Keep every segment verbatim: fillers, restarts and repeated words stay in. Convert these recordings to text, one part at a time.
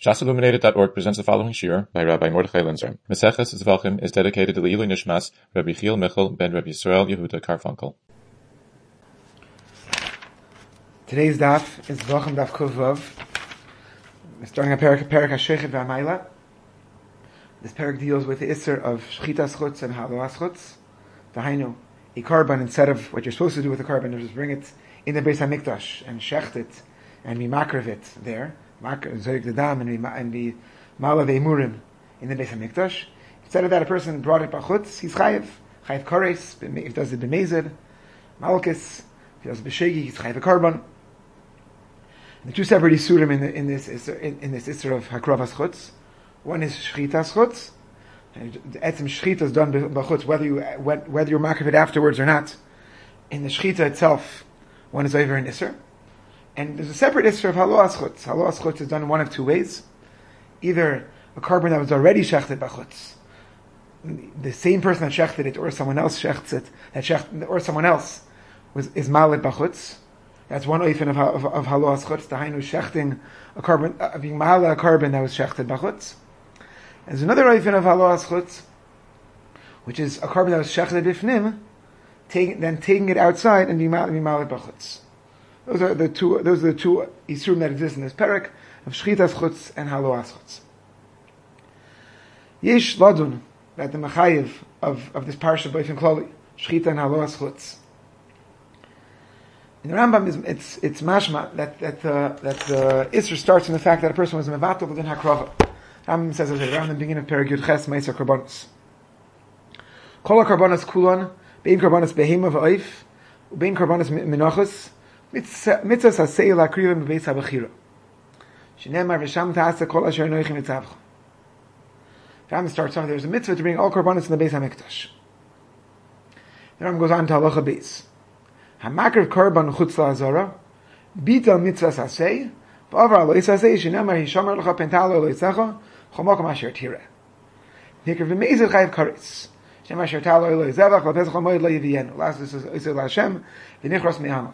Shas Illuminated dot org presents the following shir by Rabbi Mordechai Linzer. Meseches Zvachim is dedicated to the Ilui Nishmas, Rabbi Chiel Michel ben Rabbi Yisrael Yehuda Karfunkel. Today's daf is Zvachim daf Kuvav. We're starting a parak, parak HaShechet VaMayla. This parak deals with the isser of Shchitas Chutz and Haluas Chutz. V'hainu, a carbon, instead of what you're supposed to do with the carbon, just bring it in the Beis HaMikdash and shecht it and be makrev it there. Zorik the dam and be and be malav emurim in the Beis Hamikdash. Instead of that, a person brought it bachutz. He's chayiv, chayiv kares. If he does it b'mezid, malchus. If he does it b'shegi, he's chayiv a carbon. The two separate isurim in, the, in this in, in this isur of hakravas chutz. One is shchitas chutz. The etzim shchita is done b'chutz, whether you whether you makrev it afterwards or not. In the shchita itself, one is over an isur. And there's a separate issue of haluas chutz. Haluas chutz is done in one of two ways. Either a carbon that was already shechted b'chutz, the same person that shechted it, or someone else shechts it, that shecht, or someone else was is malit b'chutz. That's one oifen of, of, of haluas chutz. The hainu shechting a carbon, uh, being mahala a carbon that was shechted b'chutz. There's another oifen of haluas chutz, which is a carbon that was shechted b'fnim, taking, then taking it outside and being malit b'chutz. Those are the two. Those are the two isurim that exist in this parak of shchitas chutz and haluas chutz. Yesh ladun that the mechayiv of, of this parsha b'ofen klali shchita and haluas chutz. In the Rambam, is, it's it's mashma that that the that the isur starts from the fact that a person was mevatel within hakrava. Rambam says around the beginning of parak Yud Ches Meiser Karbonos. Kol Karbonos kulon bein Karbonos behema v'oif ubein Karbonos minachos. Mitzvahs hasei lakrivim b'beis habechira. Shenemar v'sham ta'asa kol asher noichim etzavcha. Ram starts off, there's a mitzvah to bring all korbanos in the Beis HaMikdash. The Ram goes on to halacha beis. Hamakriv korban chutz la'azara, bital mitzvahs hasei, v'avar alois hasei, shenemar hishamar l'cha pentalo aloisecha, chomokom asher tira. Nikriv v'meizid chayiv karetz. Shenemar asher talo aloisevach, l'pezach l'moed lo yiviyenu. Last this is Yisrael Hashem, v'nichros me'amav.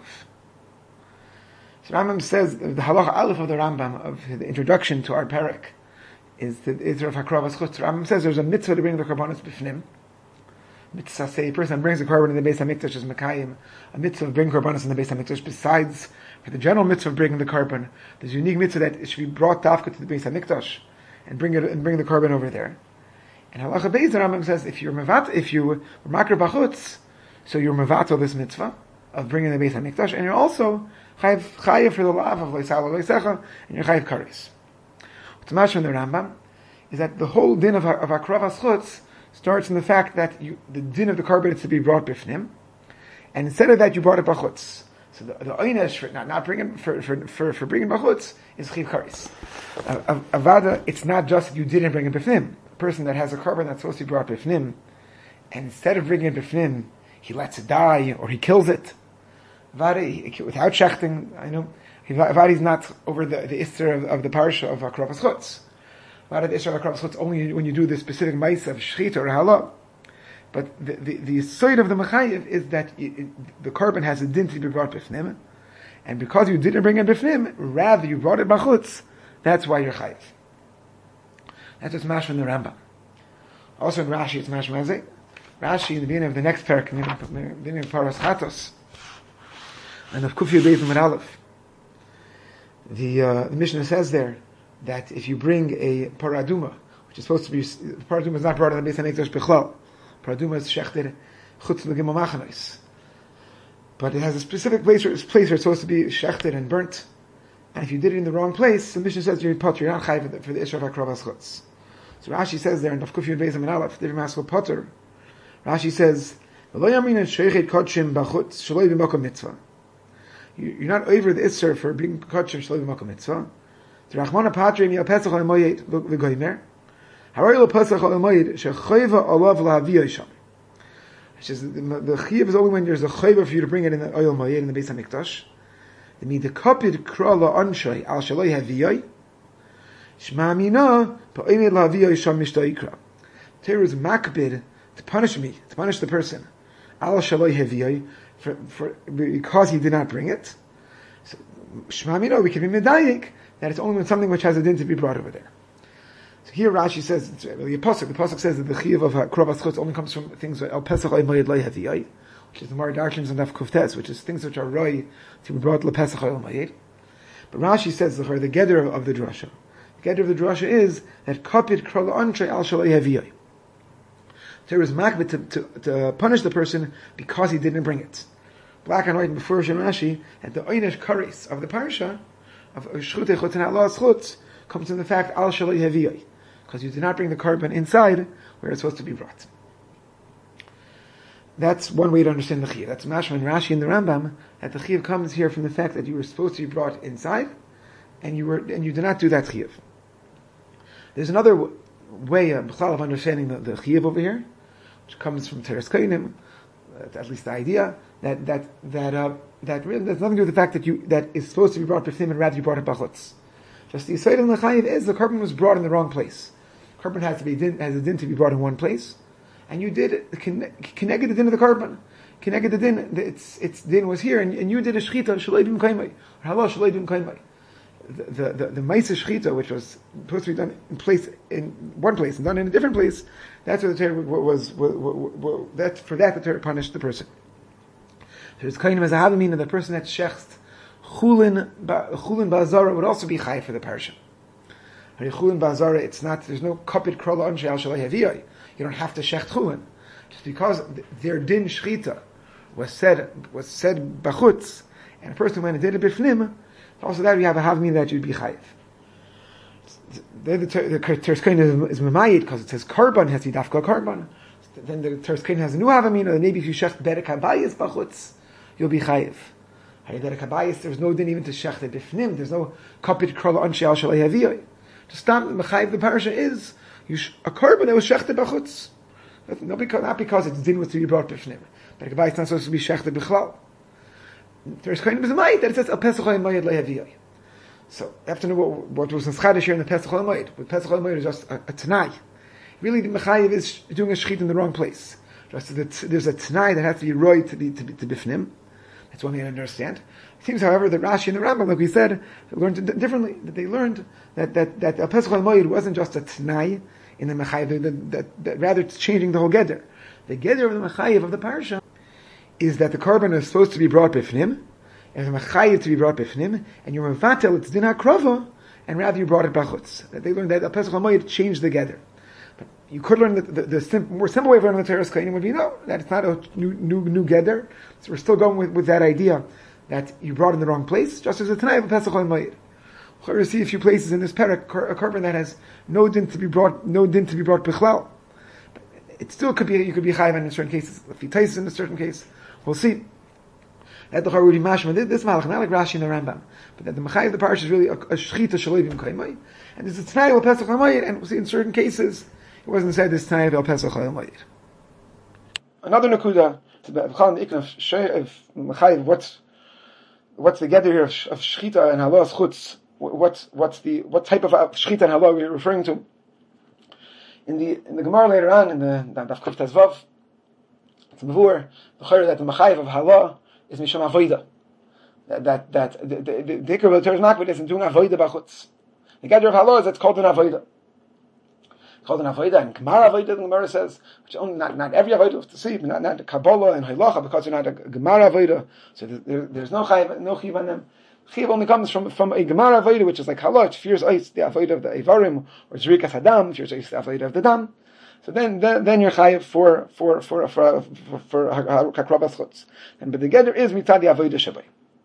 So Rambam says, the halacha aleph of the Rambam, of the introduction to our parak, is the Isra of Hakravas Chutz. Rambam says there's a mitzvah to bring the karbanos b'fnim. Mitzvah say a person brings a carbon in the Beis HaMikdash is Mekayim. A mitzvah of bringing karbanos in the Beis HaMikdash, besides for the general mitzvah of bringing the carbon, there's a unique mitzvah that it should be brought dafka to the Beis HaMikdash and bring it and bring the carbon over there. And halacha beis, the Rambam says, if you're mevat, if you were makar b'chutz, so you're mevato this mitzvah of bringing the Beis HaMikdash, and you're also chayiv chayiv for the lav of loisal loisecha, and you're chayiv kares. What's mash from the Rambam is that the whole din of of hakravas chutz starts in the fact that you, the din of the carbon is to be brought b'fnim, and instead of that you brought it b'chutz. So the, the oynesh for not, not bringing for for for, for bringing b'chutz is chayiv kares. Avada, it's not just that you didn't bring it b'fnim. A person that has a carbon that's supposed to be brought b'fnim, and instead of bringing it b'fnim, he lets it die or he kills it. Vari, without shechting, I know, Vari is not over the, the isser of, of the parsha of Hakravas Chutz. Vari, the isser of Hakravas Chutz only when you do the specific ma'is of shchita or halah. But the, the, the side of the mechayiv is that it, it, the carbon has a din to be brought b'fnim, and because you didn't bring it b'fnim, rather you brought it b'chutz, that's why you're chayiv. That's what's mash from the Rambam. Also in Rashi, it's mash mazeh. Rashi, in the beginning of the next parak, in the beginning of Paras Chatos, and of Kufiyah Beis Amud Aleph, the, uh, the Mishnah says there that if you bring a paraduma, which is supposed to be, paraduma is not brought in the Beis HaMikdash Bechlal. Paraduma is shechted chutz l'gimel machanos. But it has a specific place where, place where it's supposed to be shechted and burnt. And if you did it in the wrong place, the Mishnah says you're potter, you're not chayiv for the, for the Isra of Hakravas Chutz. So Rashi says there in Daf Kufiyah Beis Amud Aleph, the Maskal Potter, Rashi says, V'lo yamin sheichet kodshim b'chutz shaloi b'makom mitzvah. You're not over the Isser for being kodshim shaloi b'makom mitzvah. The Rachmana Patrim yal pesach al moyed v'goymer. Haray lo pesach al moyed shechoyva olav lahaviyah sham. It says the, the chiyuv is only when there's a choyva for you to bring it in the oil moyed in the Beis HaMikdash. It means the kapid kra la anshay al shaloi haviyah. Shma mina pa'omed lahaviyah sham mishtayikra. Torah is makbid to punish me, to punish the person. Al shaloi haviyah. For, for, because he did not bring it. So, Shema Mino, we can be medayik that it's only when something which has a din to be brought over there. So here Rashi says, it's really a pasuk. The pasuk says that the chiyuv of krovas chutz only comes from things like al pesach oy moed loy haviyai, which is the Mar Darshins and Daf Kuftes, which is things which are roy to be brought le pesach oy moed. But Rashi says the the gather of the drasha. The gather of the drasha is that kapit krol antre al shaloi haviyai. There is makbet to, to, to punish the person because he didn't bring it. Black and white before Rashi that the oynesh karis of the parsha of shchutei chutz and Allah chutz comes from the fact al shaloi haviyai, because you did not bring the carbon inside where it's supposed to be brought. That's one way to understand the chiyuv. That's mashma and Rashi and the Rambam, that the chiyuv comes here from the fact that you were supposed to be brought inside, and you were and you did not do that chiyuv. There's another w- way of, of understanding the, the chiyuv over here, which comes from Teres Kainim, uh, at least the idea that that that uh, that really has nothing to do with the fact that you that is supposed to be brought b'fnim and rather you brought it b'chutz. Just the Yisrael and the Chayiv is the carbon was brought in the wrong place. Carbon has to be din, has a din to be brought in one place, and you did connected the din of the carbon, connected the din. Its its din was here, and, and you did a shchita shaleidim kaimai or halal shaleidim kaimai. The the the, the ma'aseh shchita, which was supposed to be done in place in one place and done in a different place, that's what the Torah was. was, was, was that for that the Torah punished the person. There's kainim as a havamina, the person that shechts chulin chulin ba'azara would also be chai for the parsha. Chulin ba'azara, it's not. There's no kapit krol anshe al shalai haviyai. You don't have to shecht chulin, just because their din shchita was said was said bachutz, and a person went and did it bifnim. Also, that you have a havamina that you'd be chayiv. The the Teres Kainim is memayit because it says carbon has to be dafka carbon. Then the Teres Kainim has a new havamina. Then maybe if you shecht derek habayis bachutz, you'll be chayiv. Derek habayis, there's no din even to shecht it bifnim. There's no kapit krol anshe al shalai haviyai. To stop the mechayiv the parsha is you sh- a carbon that was shechted b'chutz. Not because, not because its din was to be brought b'fnim. But it's not supposed to be shechted b'chlal. There's kind of a mayit that it says a pesach mayit lehaviyai. So you have to know what, what was in Schadish here in the pesach mayit. But pesach mayit is just a, a tanai. Really, the mechayiv is doing a shechit in the wrong place. Just that there's a tanai that has to be roy to be to be to b'fnim. That's one thing I understand. It seems, however, that Rashi and the Rambam, like we said, learned it differently. That they learned that that that a pesach mayit wasn't just a tanai in the mechayiv. That, that, that rather it's changing the whole geder. The geder of the mechayiv of the parsha is that the carbon is supposed to be brought b'fnim, and the mechayiv to be brought b'fnim, and you're mevatel it's din hakrova, and rather you brought it b'chutz. That they learned that a pesach mayit changed the geder. But you could learn that the, the sim, more simple way of learning the Teres Kainim would be no, that it's not a new new new geder. So we're still going with, with that idea that you brought in the wrong place, just as a tanai of a pesach mayit. We'll see a few places in this parak a carbon that has no din to be brought, no din to be brought b'chlal. It still could be you could be chayiv in certain cases. If he tastes in a certain case, we'll see. That the Haruri Mashma, this malach, not like Rashi and the Rambam, but that the mechayiv of the parish is really a shchita shalovim kaimai, and there's a tanai of pesach hamayit, and we'll see in certain cases it wasn't said this tanai of pesach hamayit. Another nakuda to the ikna of mechayiv. What's what's the gather here of shchita and halas chutz? What's what's the what type of shchita and halah we're referring to? In the in the Gemara later on in the Daf Kuf Tezvav, it's mavur the chayr that the mechayiv of halah is misham avoida. That that that the the the ikar of the Torah is not with this and doing avoida b'chutz. The gather of halah is it's called an avoida. It's called an avoida, and Gemara avoida. The Gemara says which only not not every avoida of the see, not not the Kabbalah and halacha because you're not a Gemara avoida. So there, there's no chayiv no chiv on them. Chiv only comes from from a Gemara avoida, which is like halah, which fears ice the avoida of the Eivarim, or Zrikas Hadam, fears ice the avoida of the Dam. So then, then, then you're chayiv for for for for for for hakrabas chutz. And but the gather is mitzad the avoida shabbai.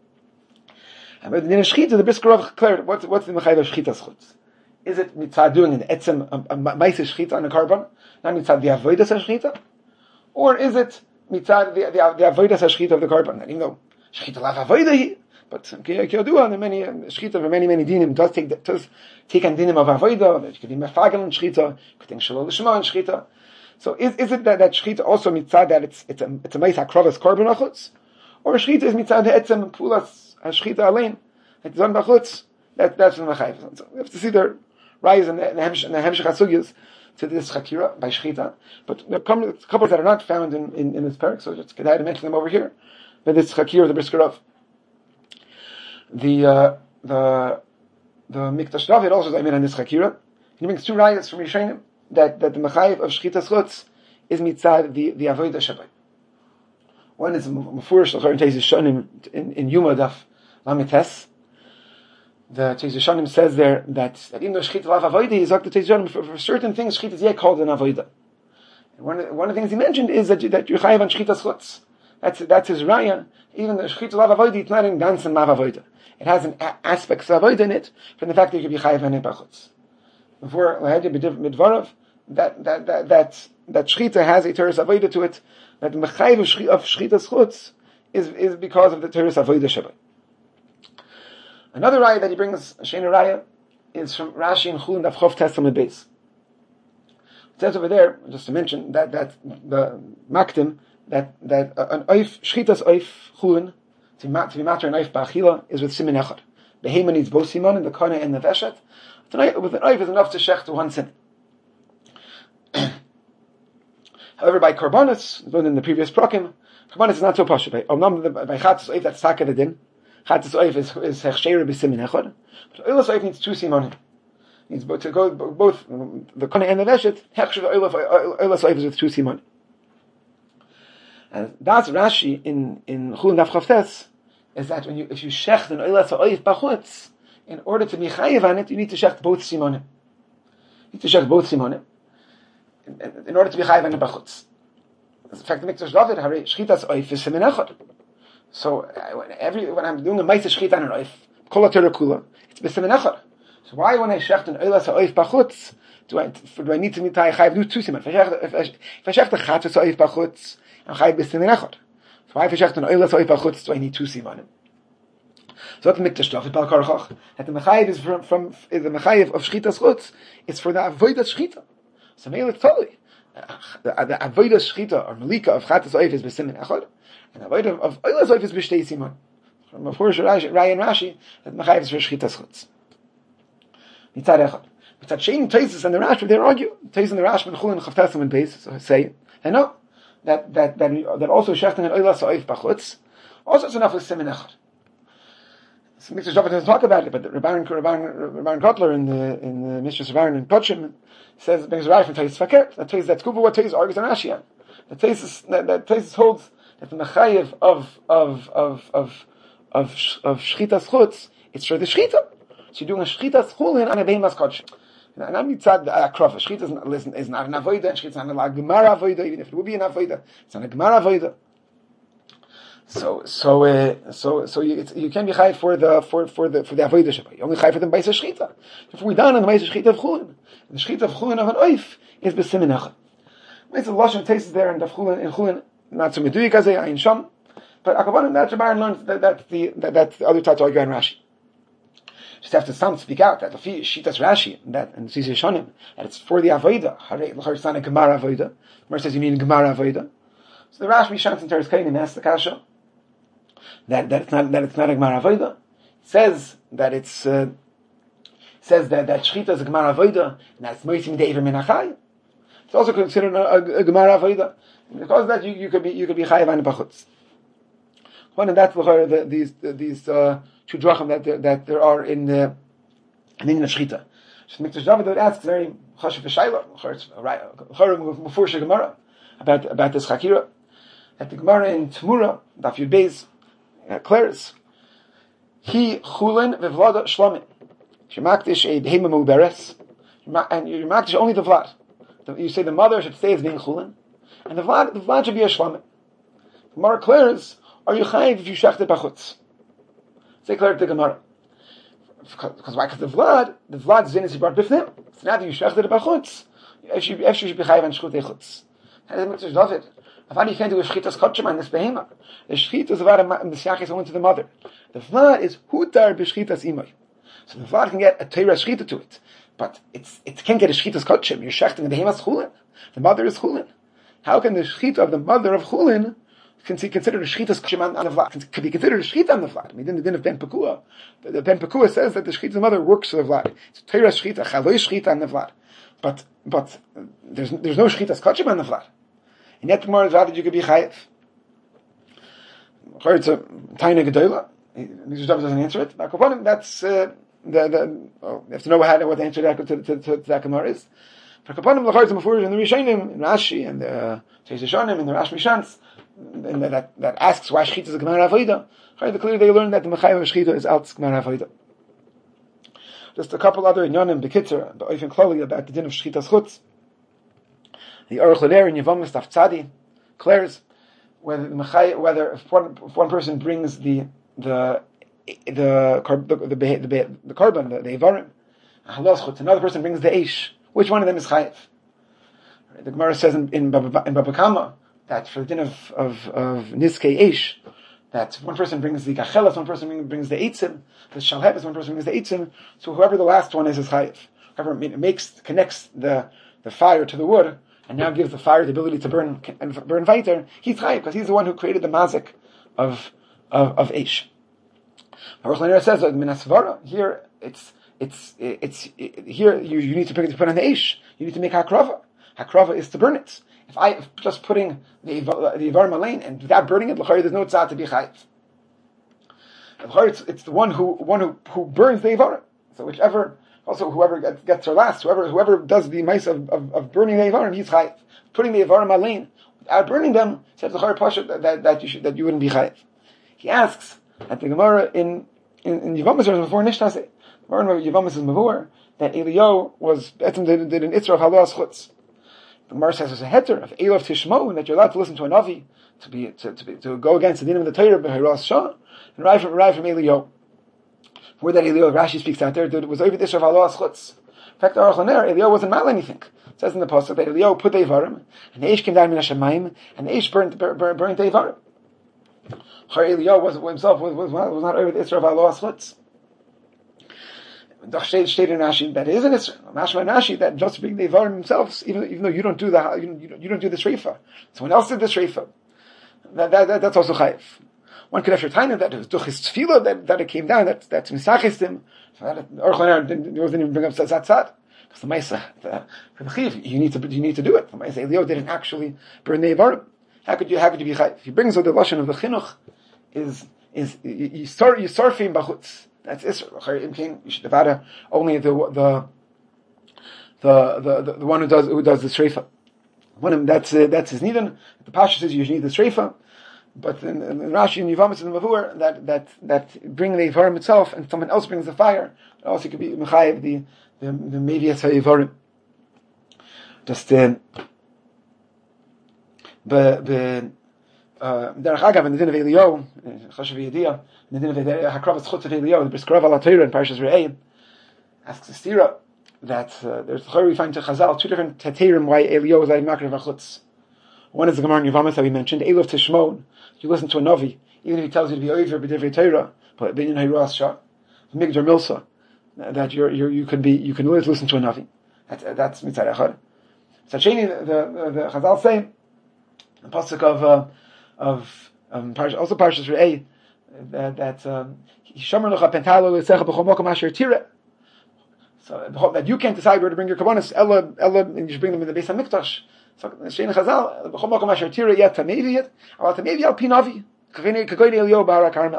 And but in the shchita, the brisker of declared what's what's the mechayiv of shchitas chutz? Is it mitzad doing an etzem a, a ma'aseh shchita on a carbon, not mitzad the avoida shchita, or is it mitzad the the, the avoida shchita of the carbon? And even though shchita lav avoida. But Kiyodua, the many shchita for many many dinim does take does take an dinim of avoda. That could be mefagel and shchita, could think shalol l'shma and shchita. So is is it that that shchita also mitzad that it's it's a it's a meis hakrovas carbon achutz, or shchita is mitzad etzem pulas shchita alein it's done bachutz? That that's the mechayiv. So we have to see the rise and the hemshech hasugyas to this chakira by shchita. But there are a couple that are not found in in, in this parak, so just could I mention them over here. But this chakira of the brisker of. The uh, the the Mikdash David also is Aimer on this Chakira. He brings two rayas from Rishonim that, that the Mechayiv of Shchitas Chutz is mitzad the, the Avodah Shabbat. One is Mefurish, according to Teis Yeshanim, in, in Yuma Daf Lamites. The Teis Yeshanim says there that, that even though Shchita Lav Avodah is like the Teis Yeshanim, for, for certain things Shchita is yet called an Avodah. And one, of, one of the things he mentioned is that, that you're Chayiv on Shchitas Chutz. That's, that's his raya. Even the Shchita Lav Avodah, it's not in Gansen Mav Avodah. It has an a- aspect of Avodah in it, from the fact that you could be Chayiv on it Bachutz. Before Lahedya B'Dvarav, that, that, that, that, that Shchita has a Teres Avodah to it, that the Mechayiv of, Shchi, of Shchitas Chutz is, is because of the Teres Avodah Shabbat. Another raya that he brings, a Shena raya, is from Rashi and Chulin Daf Chof Testament base. It says over there, just to mention, that, that the Maktim, that, that uh, an oif, Shchitas oif Chulin, to be matter an oif ba'achila, is with Simin Echad. The Hema needs both Simon, and the Kana and the Veshet. With an oif is enough to shech to one sin. However, by Karbonis, learned in the previous prokim, Karbonis is not so posh. By by Chatzos oif, that's Taka the Din. Chatzos oif is is Hechsheira b'Simin Echad. But Oilas oif needs two Simonim. Needs both to go both the Kana and the Veshet. Hechsheira Oilas oif is with two Simonim. And that's Rashi in in Chulin Daf Chavtes is that when you if you shecht an Oilas oif b'chutz, in order to be chayiv on it, you need to shecht both Simonim. You need to shecht both Simonim in, in, in order to be chayiv on it b'chutz. In fact, the Mikdash David Harei Shchitas oif is Simin Echad. So uh, every when I'm doing a ma'aseh shchita on an oif, kol Torah kula, it's b'Simin Echad. So why when I shecht an Oilas oif b'chutz, do I do I need to be chayiv do two Simonim? If I shecht a Chatzos oif b'chutz, I'm chayiv b'Simin Echad. So why if I shecht an Oilas oif b'chutz, do I need two Simonim? So that's the Mikdash David Bal Karachach. That the Mechayiv is from, from is the Mechayiv of Shchitas Chutz. It's for the Avodah Shchita. So maybe it's totally the, the Avodah Shchita or Malika of Chatas Oif is b'Simin Echad, and the Avodah of Oilas Oif is b'Shtei Simon. From before Raya and Rashi, that Mechayiv is for Shchitas Chutz. Mitzad Echad. Mitzad Shein Taisus and the Rashi they argue. Taisus and the Rashi and Chulin Chavtesim and Beis so say they know that that that that also Shechting and Oilas Oif b'Chutz also it's enough with Simin Echad. So Mikdash David doesn't talk about it, but Rabban Rabban Kotler in the in the Mistress Rabban in Pochim says brings a right from Teis Fakir. That Teis that's Kuba what Teis argues on Rashi on. That Teis that, that Teis holds that the Mechayiv of of of of of of Shchitas Chutz it's for the Shchita. So you're doing a Shchitas Chulin on a Beimas Kodesh. And I'm mitzad akrov. Shchita is not listen is not an avodah. Shchita is not a gemara avodah. Even if it would be an avodah, it's not a gemara avodah. So, so, uh, so, so you, it's, you can be chayiv for the, for, for the, for the avodah shabbat. You only chayiv for the b'ayis shchita. If we're done on the b'ayis shchita of chulin, the shchita of chulin of an oif is b'simin echad. It's a lashon taste there in the chulin, in chulin, not so meduyik as ayin sham, but akavan that Rabban learns that, that the, that, that's the other type to argue in Rashi. Just have to some speak out that the shitas Rashi, that, and Tzis Yeshanim, that it's for the avodah. Harei, l'char it's not a gemara avodah. Mer says you mean gemara avodah. So the Rashi shants in Teres Kainim asks the kasha, That, that it's not that it's not a Gemara Avodah. Says that it's uh, says that that Shchita is a Gemara Avodah, and that's Moisim Deiver Menachai. It's also considered a, a, a Gemara Avodah. Because of that you, you could be you could be Chayav and Bachutz. One and that's the, these these uh, two drachim that there, that there are in the in the Shchita. So Mikdash David asks very Chashiv V'Shayla, Mufurish Gemara about about this Chakira. At the Gemara in Tamura, Daf Yud Beis. Uh, Claris. He chulin v'vlada shlomim. Shemakdish a behema muberes, and you makdish only the vlad. You say the mother should stay as being chulin, and the vlad the vlad should be a shlomim. Gemara Claris, are you chayiv if you shechted bachutz? Say Claris the Gemara. Because why? Because the vlad the vlad zin is brought bifnim. So now that you shechted bachutz, actually you should be chayiv on shchut echutz. And the Mikdash David. Avani you can't do a shchitas kotshema in this behema. The shchita is about a mesiach is only to the mother. The vlad is hutar b'shchitas imay. So the vlad can get a teira shchita to it, but it's it can't get a shchitas kotshema. You're shechting the behemas chulin. The mother is chulin. How can the shchita of the mother of chulin can be considered a shchitas kotshema on the vlad? Could be considered a shchita on the vlad. I mean, in the din of Ben Pekua, the, the Ben Pekua says that the shchita of the mother works for the vlad. It's teira shchita, chaloi shchita on the vlad. But but there's there's no shchitas kotshema on the vlad. And yet tomorrow that you could be chayiv. It's a tiny gedola. Mister David doesn't answer it. That's uh, the, the oh, you have to know how what the answer to, to, to, to that Gemara is. For Kapanim Lachar Mafur in the Rishonim, in Rashi and the Teisishonim and the Rash Mishans, and that that asks why Shechita is a Gemara Avoda. Clearly they learn that the Mechayev of Shechita is out Gemara Avoda. Just a couple other Inyanim Bekitzer, but Oifen Klali about the din of Shechita's Chutz. The Aruch LaNer in Yevamos Daf Tzadi declares whether the Mechayev, whether if one if one person brings the the the the the, the, the, the carbon, the, the Ivarim, Halos Chutz, another person brings the Eish. Which one of them is chayiv? The Gemara says in in Baba, in Baba Kama that for the din of of, of Niskei Eish, that one person brings the Gachelas, one person brings the Eitzim, the Shalheves, one person brings the Eitzim. So whoever the last one is is chayiv. Whoever makes connects the the fire to the wood and now gives the fire the ability to burn and burn weiter, he's chayiv because he's the one who created the mazik of of of Eish. Aruch LaNer says that Minasvara here it's. It's, it's, it, here you, you need to put, to put on the Eish. You need to make Hakrava. Hakrava is to burn it. If I, if just putting the, the Ivar Malain and without burning it, there's no tzad to be chayiv. It's, it's the one who, one who, who burns the Ivar. So whichever, also whoever gets, gets her last, whoever, whoever does the mice of, of, of burning the Ivar, he's chayiv. Putting the Ivar Malain, without burning them, says the Chayr Pasha that, that, that you should, that you wouldn't be chayiv. He asks at the Gemara in, in, in Yevamos before Nishtase, Yevamos is Mavur, that Eliyahu was, did, did an Itzra of Halas Chutz. The Gemara says there's a heter of Elov Tishmo, and that you're allowed to listen to a Navi, to be, to, to, be, to go against the din of the Torah, B'Hiras Shah, and right from, right from Eliyahu. Where that Eliyahu, Rashi speaks out there, it was over the Itzra of Halas Chutz. In fact, Aruch LaNer, Eliyahu wasn't mal anything. It says in the Pasuk that Eliyahu put the Ivarim, and the Eish came down in Hashemayim, and the Eish burnt, burnt, burnt the Ivarim. Eliyahu was, himself was, was, was not over the Itzra of Halas Chutz. Doch steht in Rashi that is an Isra. Mashma and Rashi that just bring the Ivarim themselves, even even though you don't do the you don't, you don't, you don't do the shreifa, someone else did the shreifa. That, that, that that's also chayiv. One could have shirtainim that it was duch his tefillah that, that it came down. That that's misachistim. So that Aruch LaNer didn't, didn't even bring up zat zat because the ma'isa for the chiv you need to you need to do it. The ma'isa Eliyahu didn't actually burn the Ivarim. How could you how could you be chayiv? He brings out the lashon of the chinuch is is you you start you surfing bachutz. That's Isra. You should have only the the the the, the one who does who does the shreifa. One that's uh, that's his nidan. The pasha says you need the shreifa, but in, in, in Rashi and Yevamos and Mavur that that that bring the Ivarim itself, and someone else brings the fire. It also could be mechayev the the the mevias ha'ivarim. Just uh, but the. Derech Agav in the din of Eliyahu, Chashav Yediyah, in the din of Hakravas Chutz of Eliyahu, the Briskrav Al HaTorah in Parashas Re'eh, asks the Stira that uh, there's the we find to Chazal two different Teterim why Eliyahu is like Makar Vachutz. One is the Gemara in Yevamos that we mentioned, Elov Tishmon. You listen to a Navi, even if he tells you to be over b'divrei Torah, but Binyan Hayras Shah, Migdar Milsa, that you're, you're, you can be, you can always listen to a Navi. That's that's Mitzad Echad. Sacheni, the the, the Chazal say, the pasuk of uh, of um, also Parashas Re'eh that that Yishamar Lecha Pentalo Lesecha B'chol Mokom Asher Tireh. So that you can't decide where to bring your kabbanis. Ella Ella, and you should bring them in the Beis Hamikdash. So Shein Chazal B'chol Mokom Asher Tireh Yet Tamevi Al Tamevi Al Pinavi Kagoyne Eliyahu B'Har HaKarmel.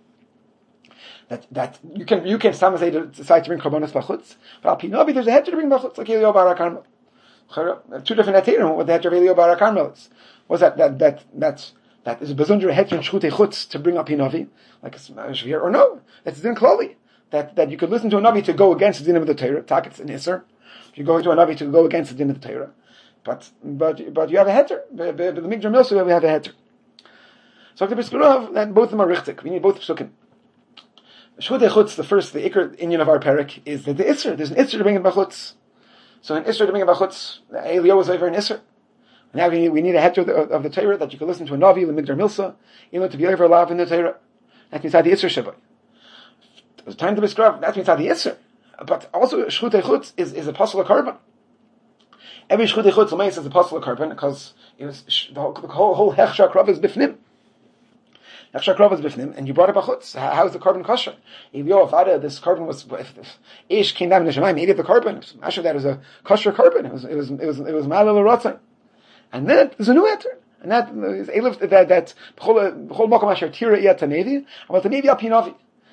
That that you can you can some say to decide to bring kabbanis b'chutz, but Al Pinavi there's a head to bring b'chutz like Eliyahu B'Har HaKarmel. Two different heterim what the head of Eliyahu B'Har HaKarmel is. What's that that that that's That is a bezundere heter in shchutei chutz to bring up a navi, like a shvir, or no, that's din klali. That that you could listen to a navi to go against the din of the Torah. Tak, it's an iser. You go to a navi to go against the din of the Torah, but but but you have a heter. But the Migdar Milsa we have a heter. So the Briskurov, that both of them are richtig. We need both psukim. Shchutei chutz, the first, the ikr inyan of our parak is that the iser. There's an iser to bring it b'chutz. So an iser to bring it b'chutz. Eliyahu was over an iser. Now we need, we need a heter of the, of the Torah that you can listen to a Navi, the Migdar Milsa, even to be over alive in the Torah. That means the Isser Shabbat. It was time to describe, that means the Isser. But also, Shchutei Chutz is, is a apostle of carbon. Every Shchutei Chutz is a apostle of carbon because it was, the whole, the whole, whole Hechsha Krav is Bifnim. Hechsha Krav is Bifnim, and you brought up a Chutz. How, how is the carbon kosher? If you have this carbon was, if, if Ish came down in the Shemayim, ate the carbon, actually that was a kosher carbon. It was, it was, it was, it was Malal Ratzai. And then there's a new heter, and that is Elif that that b'chol b'chol mokom asher tira yat tanevi, but tanevi al pinavi.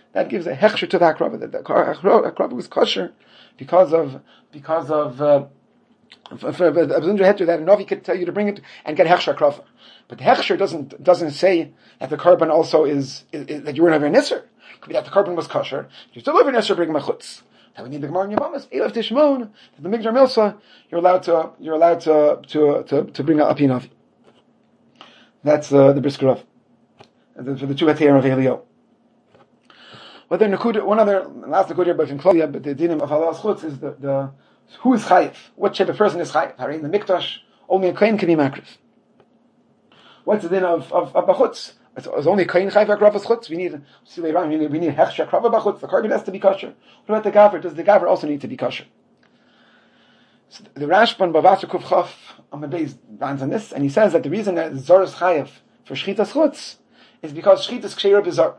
that gives a hechsher to the hakrava. That the hakrava was kosher because of because of uh, for, for, for, that a Novi could tell you to bring it and get hechsher hakrava. But the hechsher doesn't doesn't say that the carbon also is, is, is that you weren't having a nisser. It could be that the carbon was kosher. You still have a nisser, bring machutz. Now we need the Gemara in Yavamas. Elef Tishmon, the Migdar Milsa, you're allowed to you're allowed to to to, to bring up Navi. That's uh, the Brisker of for the two Heterim of Elio. Whether Nakuda, one other last Nakuda, but in Claudia, but the dinim of Halas Chutz is the, the who is Chayiv? What type of person is Chayiv? In the Mikdash, only a Kohen can be Makriv. What's the din of of, of Bachutz? It's, it's only a Kohen Chayiv Akravas Chutz. We need see later on. We need we need Hechsher Akrava Bachutz. The carbon has to be kosher. What about the Gaver? Does the Gaver also need to be kosher? So the Rashban Bavasar Kuf Chaf on the base lands on this, and he says that the reason that Zor is Chayiv for Shchitas Chutz is because Shchitas Ksheira Bizar.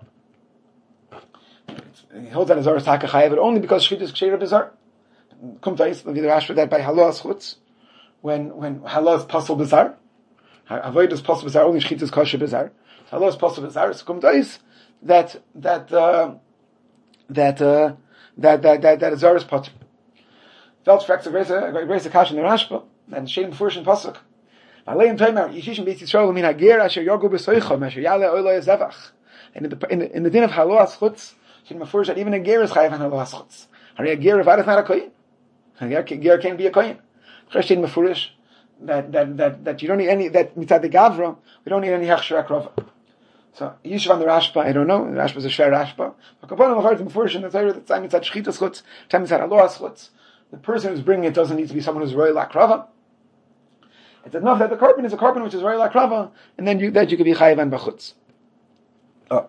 He holds that as Zor is Taka Chayiv, but only because Shchitas Ksheira Bizar. Come to us, the Rashba that by Halas Chutz, when when Halas Pasal Bizar, Avoid is Pasal Bizar, only Shchitas Kosher Bizar. Halas Pasal Bizar. So come to us that that uh, that uh, that that that that Zor is Potter. Felt fracks a grace of Kash in the Rashba and Shem Furshin Pasuk. Aleim Taimer Yishishim Beis Yisrael Min Hager Asher Yorgu B'Soicham Asher Yale Oilay Zevach. And in the in the, in the din of Halas Chutz, Shem Mefurish that even a ger is chayav on Halas Chutz. Hari a ger of not a kohen. A ger can't be a kohen. Shem Mefurish that that that that you don't need any that mitzad the Gavra we don't need any hechsher akrava. So Yishuv on the Rashba, I don't know. The Rashba is a shver Rashba. But Kapon Mechart Mefurish in the Torah that time mitzad Shchitas Chutz, time mitzad Halas Chutz. The person who's bringing it doesn't need to be someone who's royal akrava. It's enough that the carbon is a carbon which is royal akrava, and then you, that you could be chayiv and bachutz. Oh.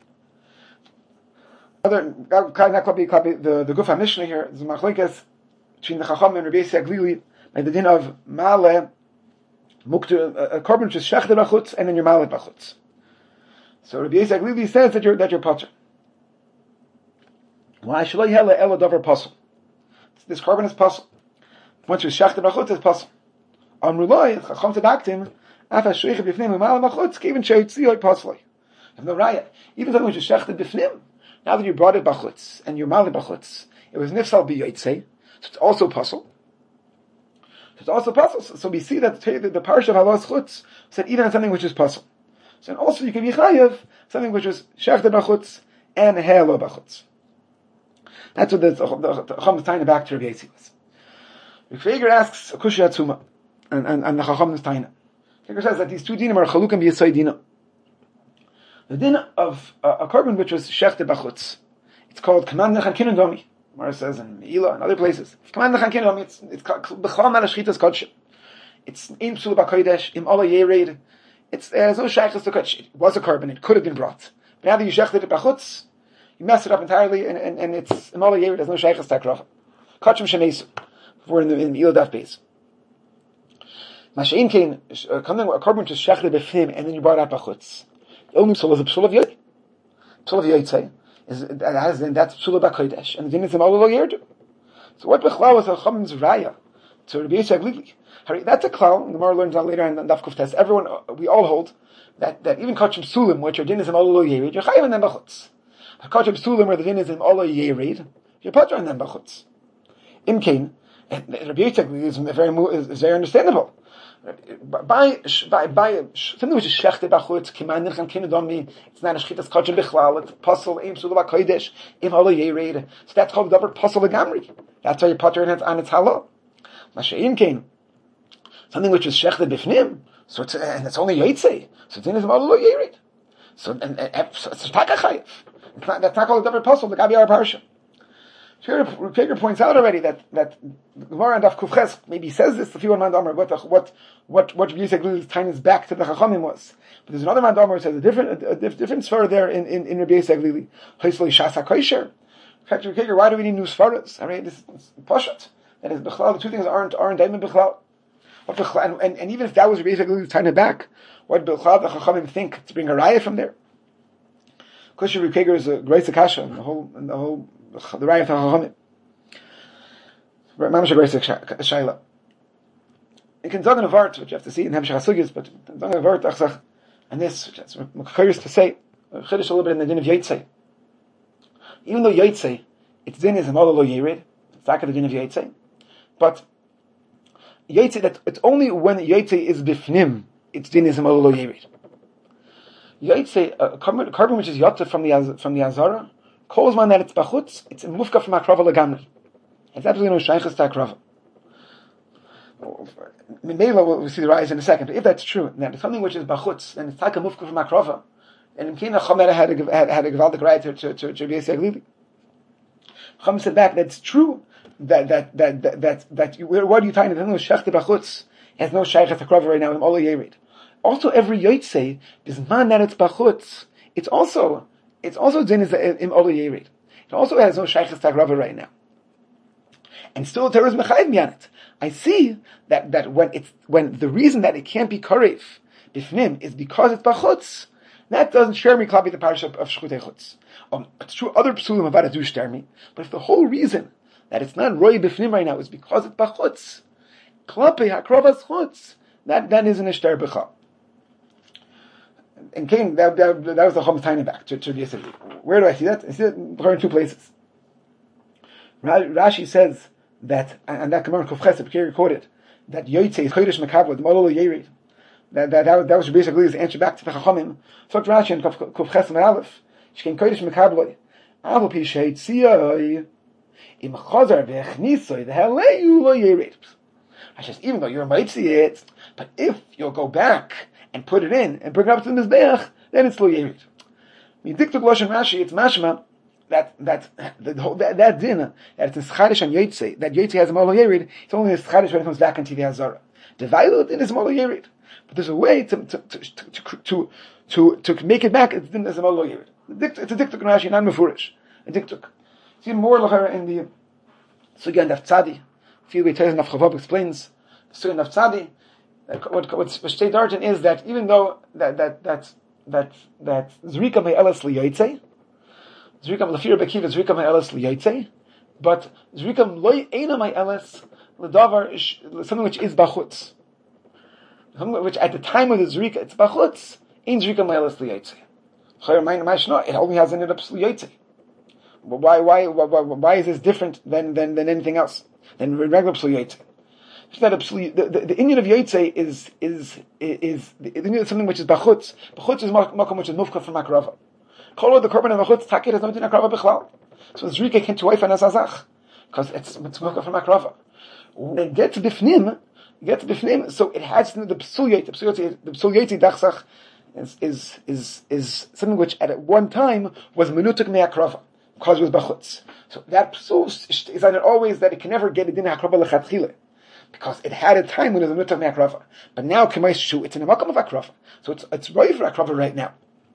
Other the the Gufa Mishnah here is machlekes between the Chacham and Rabbi Yisrael Glili by the din of male muktu a carbon which is shechter bachutz and then your malet bachutz. So Rabbi Yisrael Glili says that you're that you're potter. Why should I hella ela davar pasul? This carbon is possible. Once you're shechter bachutz, it's possible. Amrulai, chacham tebaktim, afa shreicha b'fnim u'mal bachutz, even sheitzioi possibly. Have no raya. Even something which is shechter b'fnim, now that you brought it bachutz and you mal bachutz, it was nifsal b'yotzei, so it's also possible. So it's also possible. So, so we see that the, the, the parsha of Halas Chutz said even on something which is possible. So and also you can be chayav something which is shechter bachutz and helo bachutz. That's what the Chacham is tying back to Rabbi Yossi was. Rabbi Yeager asks a kushya tzuma, and and and the Chacham is tying it. Yeager says that these two dinim are chaluk and b'yisai dina. The din of uh, a carbon which was shechter bachutz, it's called command nechan kinun domi. Mara says in Eila and other places. Command nechan kinun domi. It's it's b'chal mal shchitas kodesh. It's in psul b'kodesh im ala yered. It's there's no shaychus to kodesh. It was a carbon. It could have been brought. But now that you shechted it bachutz, you mess it up entirely, and, and, and it's in all the year. There's no shaychus takracha. Kachim shenesu. Before in the in the Eildaf base. Mashain came coming a carbon to shechted b'fnim, and then you brought out bachutz. The only psul is a psul of yoy. Psul of yoy is that has that's psul b'kodesh, and the din is in all the year. So what b'chlal was a chamim's raya to Rabbi Yisrael Glili? That's a klal. The Gemara learns that later in the Daf Kuf Tes. Everyone we all hold that that even kachim sulim, which are din is in all the year, you're chayav in them bachutz. Kachim Sulim, where the din is in Ola Yerid, you're potter on them bachutz. In Cain, Rabbi Yitzchak is very is, is very understandable. By by by something which is shechter bachutz, kiman nechan kinudami, it's not a shchitas kachim bichlal, it's pasul im sulam hakodesh im Ola Yerid. So that's called double pasul legamri. That's why you potter on its on its halal. Mashain Cain, something which is shechter bifnim, so it's and it's only yitzei, so the din is in Ola Yerid. So and, and so it's takachayif. It's not, that's not called a double puzzle, the Gabi Ar Parsha. Yeager points out already that, that the Gemara and Daf Kufches maybe says this, the few one man Amar, what, what, what, what Yisrael Glili's tying his back to the Chachamim was. But there's another man Amar who says a different, a, a different svar there in, in, in Rabbi Yisrael Glili. Hoisli Shasa Koisher. In fact, Yeager, why do we need new svaras? I mean, this is Pashat. That is, Bechlal, the two things aren't, aren't Daimon Bechlal. What Bechlal, and, and, and even if that was Rabbi Yisrael Glili's tying it back, what Bechlal, the Chachamim think to bring a raya from there? Kusher Rikeger is a great akasha in the whole, in the whole, the raya of the Chachamim. Mamash a great shaila. You can talk in a vart, which you have to see in Hemshech HaSugis, but talk in a vart, achzach, and this, which is curious to say, chiddush a little bit in the din of Yitzay. Even though Yotzei, its din is Imol Lo Yerid, it's not the din of Yotzei, but Yotzei, that it's only when Yotzei is Bifnim, its din is Imol Lo Yerid. Yotzei, a carbon, carbon which is Yotzei from the from the Azara, calls one that it's Bachutz, it's a Mufka from Akrava Lagamri. It's absolutely no Shaykhs to Akrava. Maybe we'll see the rise in a second, but if that's true, then it's something which is Bachutz, then it's like a Mufka from Akrava. And in Kina, Chomer had a, had, had a Gevaldik right to, to, to, to Rabbi Yisrael. Chomer said back, that's true, that, that, that, that, that, that you, what are you talking about? No Shechte Bachutz, has no Shaykh at Akrava right now, in all the Yerid. Also, every Yotzei, Bisman that it's Bachutz, it's also, it's also Din is in all the Yerid. It also has no Shaykh at Akrava right now. And still there is Mechayiv Miyanet. I see that, that when it's, when the reason that it can't be Karev, Bifnim, is because it's Bachutz, that doesn't share me klapi the parish of, of Shchutei Chutz. Um, it's true, other psulim about it do share me, but if the whole reason that it's not Roy Bifnim right now is because it's Bachutz, klapi hakrovas chutz, that, that isn't a shter b'cha. And came, that, that, that was the Chom's tiny back to, to Yisrael. Where do I see that? I see it in two places. Rashi says that, and that Gemara Kuf Ches, here recorded, that Yotzei is Chodesh Mekabla, the Molol Yerid. That, that, that, that was basically his answer back to the Chachamim. So to Rashi and Kuf Ches and Aleph, Shkein Kodesh Mekabla, Aleph Yishay Tziyah, Im Chazar V'echnisoi, the Haleyu Lo Yerid. Rashi says, even though you're a Maitzi it, but if you'll go back and put it in and bring it up to the Mizbeach, then it's Lo Yerid. Midiktuk Loshen Rashi, it's mashma, that, that, the whole, that, that din, that it's in Schadish and Yotzei, that Yotzei has a Molo Yerid, it's only in Schadish when it comes back into the Azara. The Vailu din is Molo Yerid. But there's a way to, to, to, to, to, to, to make it back, it's din as a Molo Yerid. It's a diktuk in Rashi, not Mefurish. A diktuk. See more Lachar in the Sugya and Tzadi. Feel way Teres and Chavab explains, Sugya and Tzadi, what, what, what Shtei Darjan is that even though that, that, that, that, that Zrika may elas li Yotzei, Zrikam lefir bekiv Zrikam elas liyotzei, but Zrikam loy eina my elas ledavar is something which is bachutz, something which at the time of the Zrika it's bachutz. In Zrikam elas liyotzei, it only has an elas liyotzei. Why why why why is this different than than than anything else than regular liyotzei? It's not the, the, the Indian of Yotzei is is is, is, is something which is bachutz. Bachutz is makom which is mufka from akrava. Kol the korban of the chutz takit is not in akrava bichlal. So the zrika can't wife and azazach because it's it's mufka from akrava. When it gets bifnim, it gets bifnim. So it has the psulyot, the psulyot, the psulyot dachsach is is is is something which at one time was menutek me akrava because it was bachutz. So that psul is not always that it can never get it in akrava lechatchile. Because it had a time when it was a menutek me akrava, but now k'maishu it's in a makom of akrava. So it's it's right for akrava right now.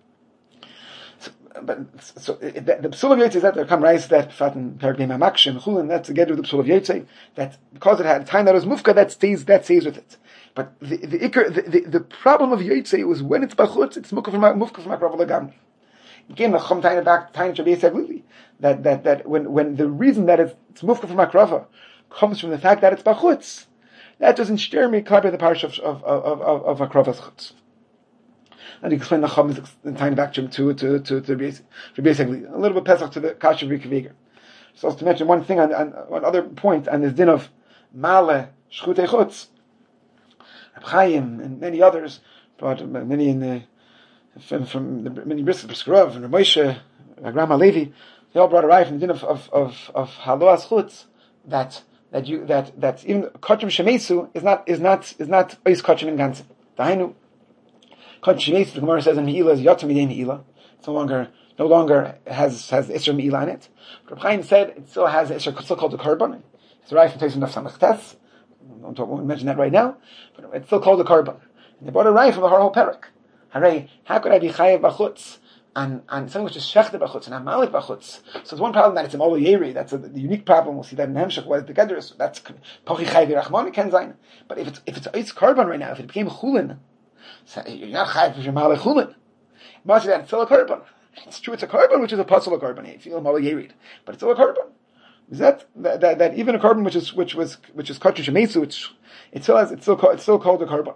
But so it, the, the psul of Yotzei is that there come rise that fatten pergim amakshim chulin. That's together with the psul of Yotzei. That because it had a time that was mufka, that stays that stays with it. But the the ikar, the, the, the problem of Yotzei was when it's bachutz, it's mufka from mufka from akrav lagamri. Again, the chum tiny back tiny Rabbi Yisrael that that that when when the reason that it's, it's mufka from akrava comes from the fact that it's bachutz, that doesn't stir me klap the parish of of of of, of akrava's chutz. And you explain the Chum in time back to to to to, to basically a little bit Pesach to the Kasha Vikaviger. So to mention one thing on, on one other point on this din of Male Shchutei Chutz, Reb Chaim and many others brought many in the from, from the many brisk Briskerov and Moshe, Grandma Levi, they all brought a right from the din of of of, of Haloas Chutz that that you that that even Kachim Shemesu is not is not is not Ois Kachim in Ganzen. Dahainu. The Gemara says in Me'ilah is Yotzei Midei Me'ilah. It's no longer, no longer has, has the Isra Me'ilah in it. Reb Chaim said it still has the Isra, still called the Korban. It's a right from Teisim Daf Samach Tes. I won't mention that right now. But it's still called the Korban. And they brought a right from the whole Perek. Hooray, how could I be Chayev Bachutz and, and something which is Shechte Bachutz and Amalik Bachutz? So it's one problem that it's a Molo Yeri. That's a, the unique problem. We'll see that in Hemshech, what is the Gedrus. That's Pochi Chayev Rachman Ken Zayin. But if it's, if it's Eitz Korban right now, if it became Chulin, so you're not chayav if you're malach chulin. Must that it's still a korban. It's true, it's a korban which is a puzzle korban. You feel malach yerid, but it's still a korban. Is that, that that that even a korban which is which was which is kachur shemesu, which it still has it's still it's still called a korban.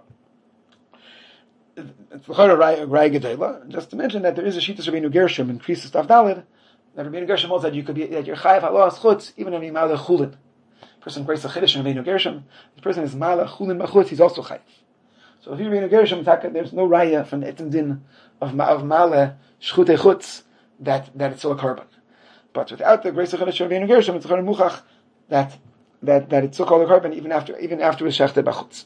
It's l'chara rai gedela. Just to mention that there is a shittas Rabbeinu Gershom in Krisus Daf Daled that Rabbeinu Gershom holds that you could be, that you're chayav halos chutz, even if you're malach chulin. Person breaks a chiddush in Rabbeinu Gershom, the person is malach chulin b'chutz, he's also chayav. So if you're Rabbeinu Gershom, there's no raya from the etim din of, of malach shchutei chutz, that, that it's still a korban. But without the grace of chiddush of Rabbeinu Gershom, it's a muchach that, that, that it's still called a korban, even after, even after it's shechted b'chutz.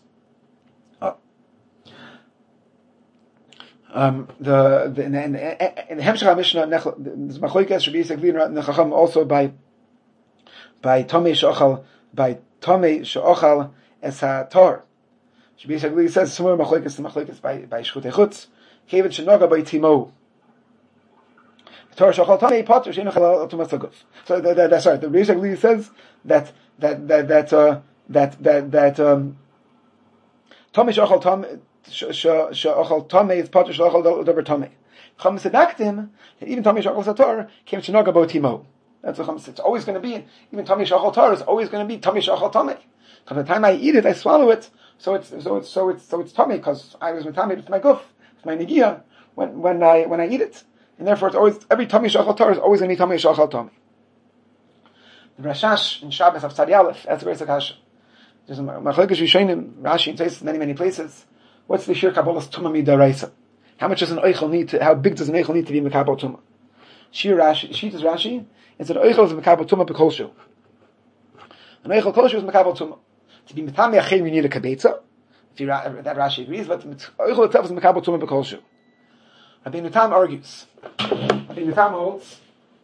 Um, the, the in, in, in the Hemshech HaMishnah, there's Machlokes Rabbi Yisrael Glin and the Chacham also by by Tomei She'ochal by Tomei She'ochal Es HaTor. Rabbi Yisrael Glin says similar Machlokes to Machlokes by by Shchutei Chutz. Kevin Shenoga by Timo. Torah She'ochal Tomei Potter She'enochal Tumas Aguf. So that, that, that's right. The Rabbi Yisrael Glin says that that that that uh, that that that um, Tomei She'ochal Tomei. She'ochal tamei is patur she'ochal davar tamei. Chacham said him that even tamei she'ochal sator came to naga timo. That's what Chacham said. It's always going to be even tamei she'ochal tar is always going to be tamei she'ochal tamei. Because the time I eat it, I swallow it, so it's so it's so it's so it's tamei because I was tamei with my guf, with my negia when when I when I eat it, and therefore it's always every tamei she'ochal tar is always going to be tamei she'ochal tamei. The Rashash in Shabbos of Tzadi Aleph, that's a great sakasha. There's a machlokes rishonim, Rashi says many many places. What's the shir kabbalas tuma midaraisa? How much does an oichel need to? How big does an oichel need to be mekabel tuma? Shir Rashi, Shitas Rashi, is that oichel is mekabel tuma bekolshu. An oichel kolshu is mekabel tuma. To be mitami achim, you need a kabetza. If you that Rashi agrees, but oichel itself is mekabel tuma bekolshu. Rabbeinu Tam argues. Rabbeinu Tam holds.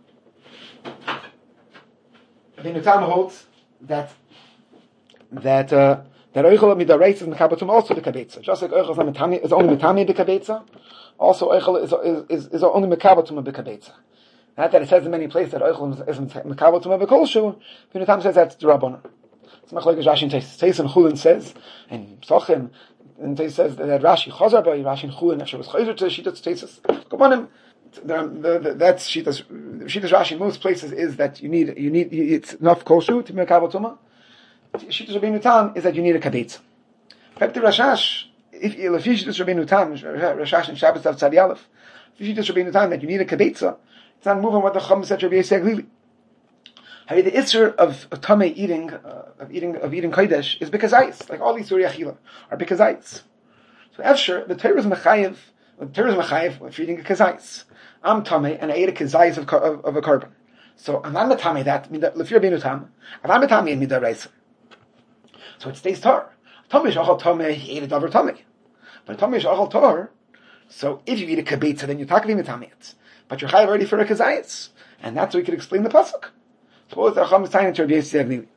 Rabbeinu Tam holds that that. Uh, That oichel midaraisa is mekabatum also the kabetza. Just like oichel is only mitami the kabetza, also oichel is is is only mekabatum the kabetza. Not that it says in many places that oichel is mekabatum the kolshu. Rabbeinu Tam says that's drabanan. It's machlokes Rashi and Tais. Tais and Chulin says, and Psachim, and Tais says that Rashi chazar by Rashi and Chulin actually was chayzer to Shitas Taisus. Kabanim. That's Shitas Shitas Rashi in most places is that you need you need it's enough kolshu to be mekabatum. Shitas Rabbeinu Tam is that you need a kabetza. Back to Rashash, if if Shitas Rabbeinu Tam, Rashash and Shabbos of Tzadi Aleph, if Shitas Rabbeinu Tam that you need a kabetza, it's not moving what the Chacham said Rabbi Yisrael Glili. However, the isser of, of tamei eating, uh, of eating of eating kodesh is because ice, like all these surei achila are because ice. So after the Torah is mechayev, the Torah is mechayev for eating a kazais. I'm tamei and I ate a kazais of, of, of a carbon. So I'm not metamei that l'fir Rabbeinu Tam. I'm not metamei in midaraisa. So it stays tar. Tamei she'ochal tamei, he ate a davar tamei. But tamei she'ochal tar, so if you eat a kabetza, then you're talking about tamei it. But you're chayav already for a kazayis. And that's how we can explain the pasuk. Suppose the Chacham is tying to Rabbi Yisrael Glili.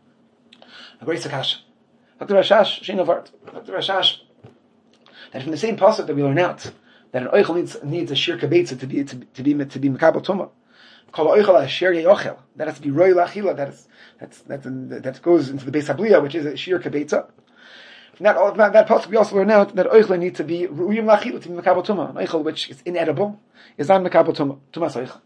A great sakasha. Doctor Rashash, Shein Avart. Doctor Rashash, that from the same pasuk that we learn out, that an oichel needs, needs a shir kabetza to be, to, to be, to be mekabel tumah. Kol oichel asher yeyochel. That has to be roy lachila. That is, that's, that's, that goes into the Beis Habliya, which is a shir kabetza. From that, all, that, that pasuk we also learn out that oichel needs to be ruyim lachila, to be mekabel tumah. An oichel which is inedible is not mekabel tumah. Tumas oichel.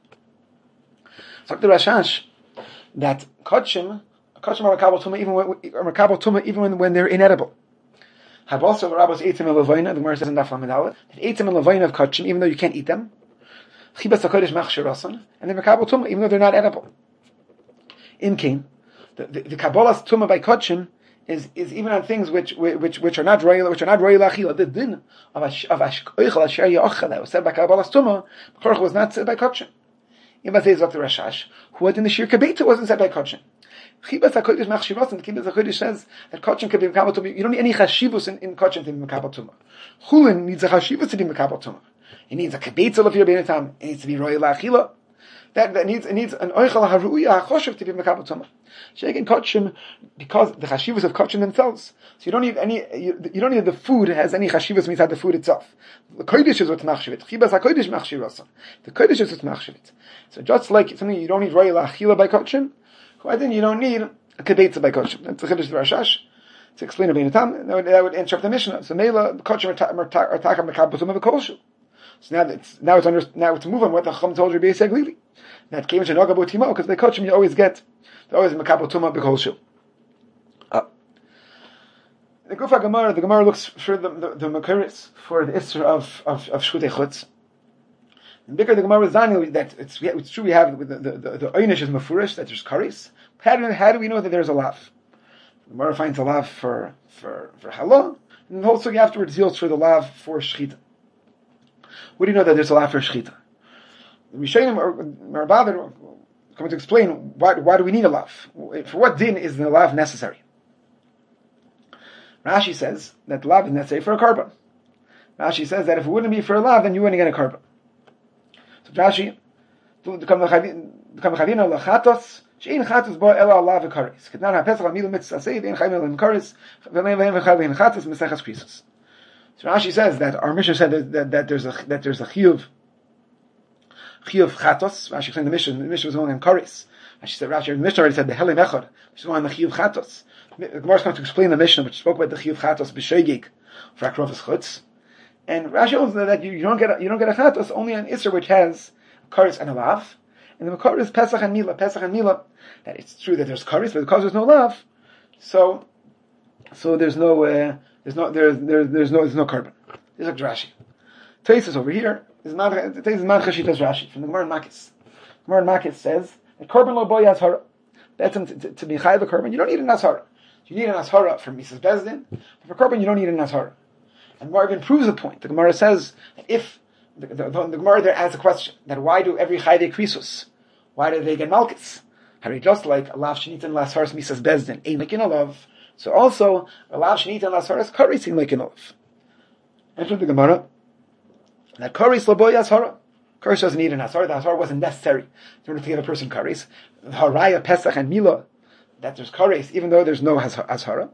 So Doctor Rashash, that kachim, kachim are mekabel tumah even when, are mekabel tumah even when, when they're inedible. Have also Rabbos eitim and levayna. The Gemara says in Daf Lamed Aleph that eitim and levayna of kachim, even though you can't eat them, chibas hakodesh machshir rasan, and they're mekabel tumah even though they're not edible. In Cain, the the, the kabbalas tumah by kachim is is even on things which which which are not royal, which are not royal achila. The din of ash of ash oichel asher yachal that was said by kabbalas tumah, was not said by kachim. Even says Doctor Rashash, who had in the shir kabeta wasn't said by kachim. Chibas hakodesh machshivos, and the Chibas hakodesh says that kachim can be mekabel tumah. You don't need any chashivus in, in kachim to be mekabel tumah. Chulin needs a chashivus to be mekabel tumah. He needs a kabeta of your benetam. It needs to be royal achila. That that needs it needs an oichel haruya hachoshev to be mekabel tumah. Shaken kachim because the chashivus of kachim themselves. So you don't need any. You, you don't need the food has any chashivus inside the food itself. The kodesh is what machshivit. Chibas hakodesh machshivos. The kodesh is what machshivit. So just like something you don't need royal achila by kachim, I think you don't need a kabetza by kachim. That's the chiddush of Rashash. To explain Rabbeinu Tam, that would, that would interrupt the Mishnah. So Mela kachim are taka mekabel tumah v'kolshu. So now it's now it's under now to move on what the Chacham told Rabbi Yisrael Glili. That came to Noga B'Timo because by kachim you always get they always mekabel tumah v'kolshu. Uh, the Gufa Gemara, the Gemara looks for the the, the Makaris for the Isser of of of Shchutei Chutz. And because the Gemara is Daniel, that it's, it's true we have the the the, the Oynish is mafurish that there's karis. How do how do we know that there's a lav? The Gemara finds a lav for for for halal, and also afterwards deals for the lav for shchita. What do you know that there's a lav for shchita? The Rishonim are bothered coming to explain why why do we need a lav? For what din is the lav necessary? Rashi says that lav is necessary for a carbon. Rashi says that if it wouldn't be for a lav, then you wouldn't get a carbon. So Rashi, become chavina lachatos, shein chatos bo ela lav v'karis. Ketnan ha'pesach ha'milu mitzvah seid ein chayim elam karis v'lein lein v'chayim chatos mesechas krisos. So Rashi says that our Mishnah said that, that, that there's a that there's a chiyuv chiyuv chatos. Rashi explained the Mishnah. The Mishnah was only on karis. Rashi said Rashi the Mishnah already said the helim echad, which is only on the chiyuv chatos. The Gemara is going to explain the Mishnah, which spoke about the chiyuv chatos b'sheigig for akrovas chutz. And Rashi holds that you, you don't get a, you don't get a chatos only on Isser which has karis and a lav, and the makar is Pesach and Mila, Pesach and Mila. That it's true that there's karis, but because there's no lav, so so there's no uh, there's no there's there's there's no there's no carbon. There's like Rashi. Taisus over here is not Taisus not Chashitas Rashi from the Gemara in Makis. Gemara in Makis says that carbon lo boy ashara. That's to, to, to be chayav a carbon. You don't need an ashara. You need an ashara for Misas Bezdin, but for carbon you don't need an ashara. And Morgan proves the point. The Gemara says that if the, the, the, the Gemara there asks a question that why do every chayde krisus, why do they get malchus? How just like alav shenitan lasharas misas bezdin ein like in alav, so also alav shenitan lasharas karis ein like in alav. And from the Gemara that karis laboy ashara, karis doesn't need an ashara. The ashara wasn't necessary in order to get a person karis. The haraya pesach and mila that there's karis even though there's no ashara.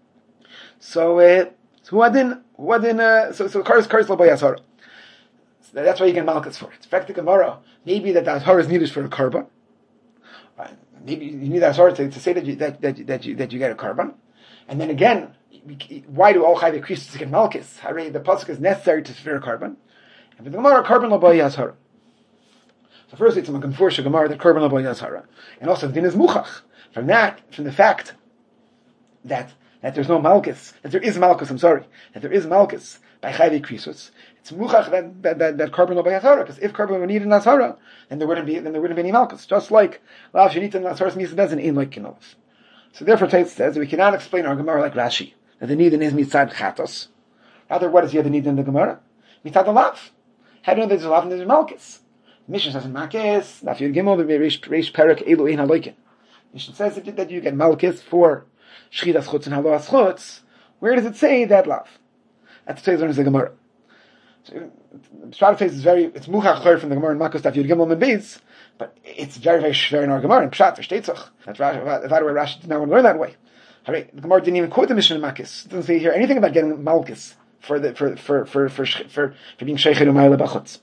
So. Uh, So who adin, who adin, uh, so, so karis, karis laboy ashara. So that's why you get malchus for it. In fact, the Gemara, maybe that the ashara is needed for a carbon. Right? Maybe you need the ashara to, to say that you, that, that, that you, that you get a carbon. And then again, why do all chayve krisus get malchus? Hare, the pasuk is necessary to sphere a carbon. And for the Gemara, carbon laboy ashara. So first it's a confursha Gemara that carbon laboy ashara. And also the din is muchach. From that, from the fact that that there's no malchus, that there is malchus, I'm sorry, that there is malchus by chayve krisus. It's muchach that that that, that carbon lo by ashara, because if carbon were needed in ashara, then there wouldn't be then there wouldn't be any malchus. Just like lav shenita in asharas misas bezin in like kinolov. So therefore, Tait says we cannot explain our Gemara like Rashi that the need is mitzad chatos. Rather, what is the other need in the Gemara? Mitzad the lav. How do you know there's a lav and there's malchus? The Mishnah says in Makis, Daf Yud Gimel, Reish Reish Perek Elu Ein Haloikin. Mishnah says that, that you get malchus for Shchidas Chutz and Halos Chutz. Where does it say that lav? That's the Tait the Gemara. So, Shrav says is very, it's muchach heard from the Gemara in Makos Daf Yud Gimel and Beis, but it's very, very schwer in our Gemara, in Pshat, Verstetzach. That's Rashi, that's why Rashi did not want to learn that way. Hooray, the Gemara didn't even quote the Mishnah in Makis. It doesn't say here anything about getting malchus for the, for, for, for, for, for, for, for being Sheikh Elumayla Bachutz.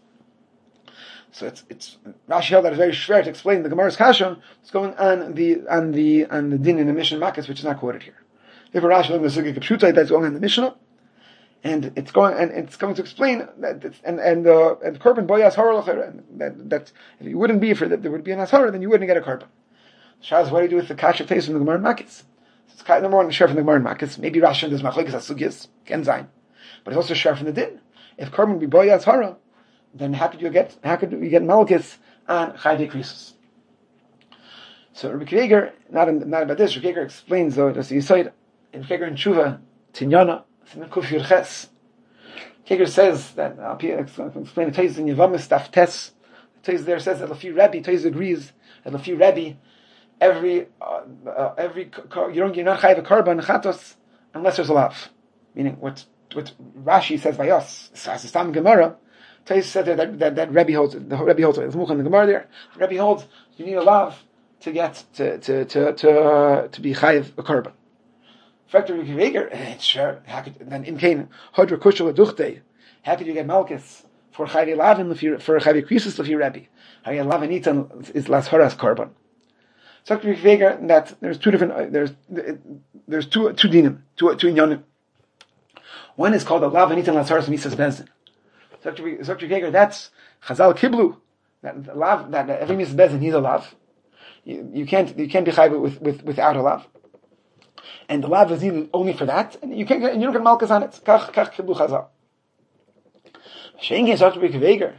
So it's, it's, Rashi held that it's very schwer to explain the Gemara's Kasha, what's going on the, on the, on the din in the Mishnah in Makis, which is not quoted here. Therefore Rashi learned the Sugi Kipshutai that's going on in the Mishnah, and it's going, and it's going to explain that, it's, and, and, uh, and carbon boyas haralacher, and that, that, if it wouldn't be for that, there would be an ashara, then you wouldn't get a carbon. Shaz, what do you do with the kasha taste from the Gemara in Makis? So it's kind of number one, share from the Gemara in Makis. Maybe Rashi and there's machlekes asugis, kenzain. But it's also share from the din. If carbon be boyas hara, then how could you get, how could you get malchus on chayde krisus? So Rabbi Krieger, not, in, not about this, Rabbi Krieger explains though, just the Yisoid, in Rabbi Krieger in Tshuva, Tinyana, Kufir Krieger says that, I'll explain the Taiz in Yevamis Daf Tes, the Taiz there says that Lafi Rebbe, Taiz agrees that Lafi Rebbe, every, uh, uh, every, you don't, you're not chayiv a carbon, chatos, unless there's a lav. Meaning, what, what Rashi says by us, as a Stam Gemara, Taiz said that, that, that, that Rebbe holds, the Rebbe holds, there's Muchan in the Gemara there, the Rebbe holds, you need a lav to get, to, to, to, to, uh, to be chayiv a carbon. Factor Rabbi Krieger, it's sure, how could, then in Cain, Hodra Kushal Aduchte, how could you get malchus for Chayve Lavin, for Chayve Krisus Lafi Rebbe? How you Lavin Itan is Las Horas carbon. So Rabbi Krieger, that there's two different, there's, there's two, two dinim, two, two inyanim. One is called the Lavin Itan Las Horas Misas Bezin. So Rabbi Krieger, that's Chazal Kiblu, that lav, that every Misas Bezin needs a lav. You, you can't, you can't be Chayve with, with, without a lav. And the lav is needed only for that, and you can't get, and you don't get malchus on it. Kach, kach, kiblu chazal. Shengen sagt Rabbi Krieger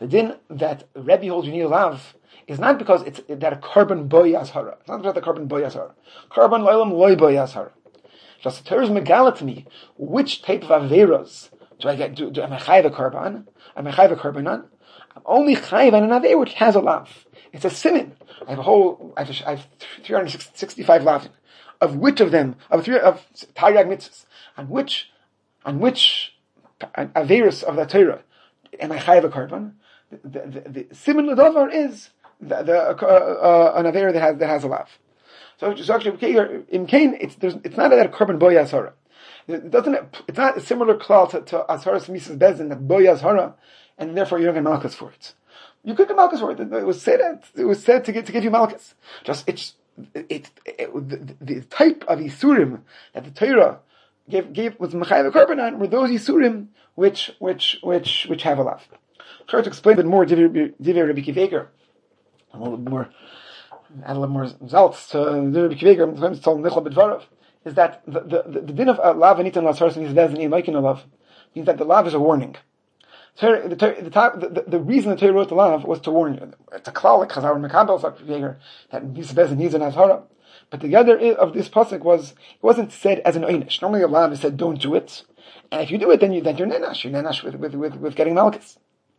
The din that Rebbe holds you need a lav is not because it's that a carbon boy ashara. It's not about the carbon boy ashara. Carbon loylam loy boy ashara. Just the Torah is megala to me which type of averas do I get? Do, do am I chayv a carbon? Am I chayv a carbonan? I'm only chayv on an aver which has a lav. It's a simin. I have a whole. I have, I have three hundred sixty-five lavin. Of which of them of three of taryag mitzvahs on which on which averas of the Torah am I chayv a carbon? The, the, the, the simin l'davar is the, the uh, uh, an avera that has that has a lav. So, so actually, in Cain, it's there's, it's not that a carbon boy ashara. It doesn't. It's not a similar klal to, to asharas misas bezin that boy ashara, and therefore you don't get malchus for it. You could get malchus for it. It was said. It was said to get to give you malchus. Just it's it, it, it the, the type of isurim that the Torah gave gave was mechayev karbanan were those isurim which which which which have a lav. Try to explain a bit more. Divrei Rabbi Kiveger, a little bit more. Add a little more results to the Rabbi Kiveger. Sometimes it's called Nichol B'Dvarav. Is that the the the, the din of uh, lav and itan lasaras and yizvez and ein liking a lav means that the lav is a warning. The, the, the, the, the reason the Torah wrote the lav was to warn you. It's a klal like Chazar and Mekabel Rabbi Kiveger that yizvez and yizan ashara. But the other of this pasuk was it wasn't said as an einish. Normally a lav is said don't do it, and if you do it then you then you're nenash. You're nenash with with with, with getting malchus.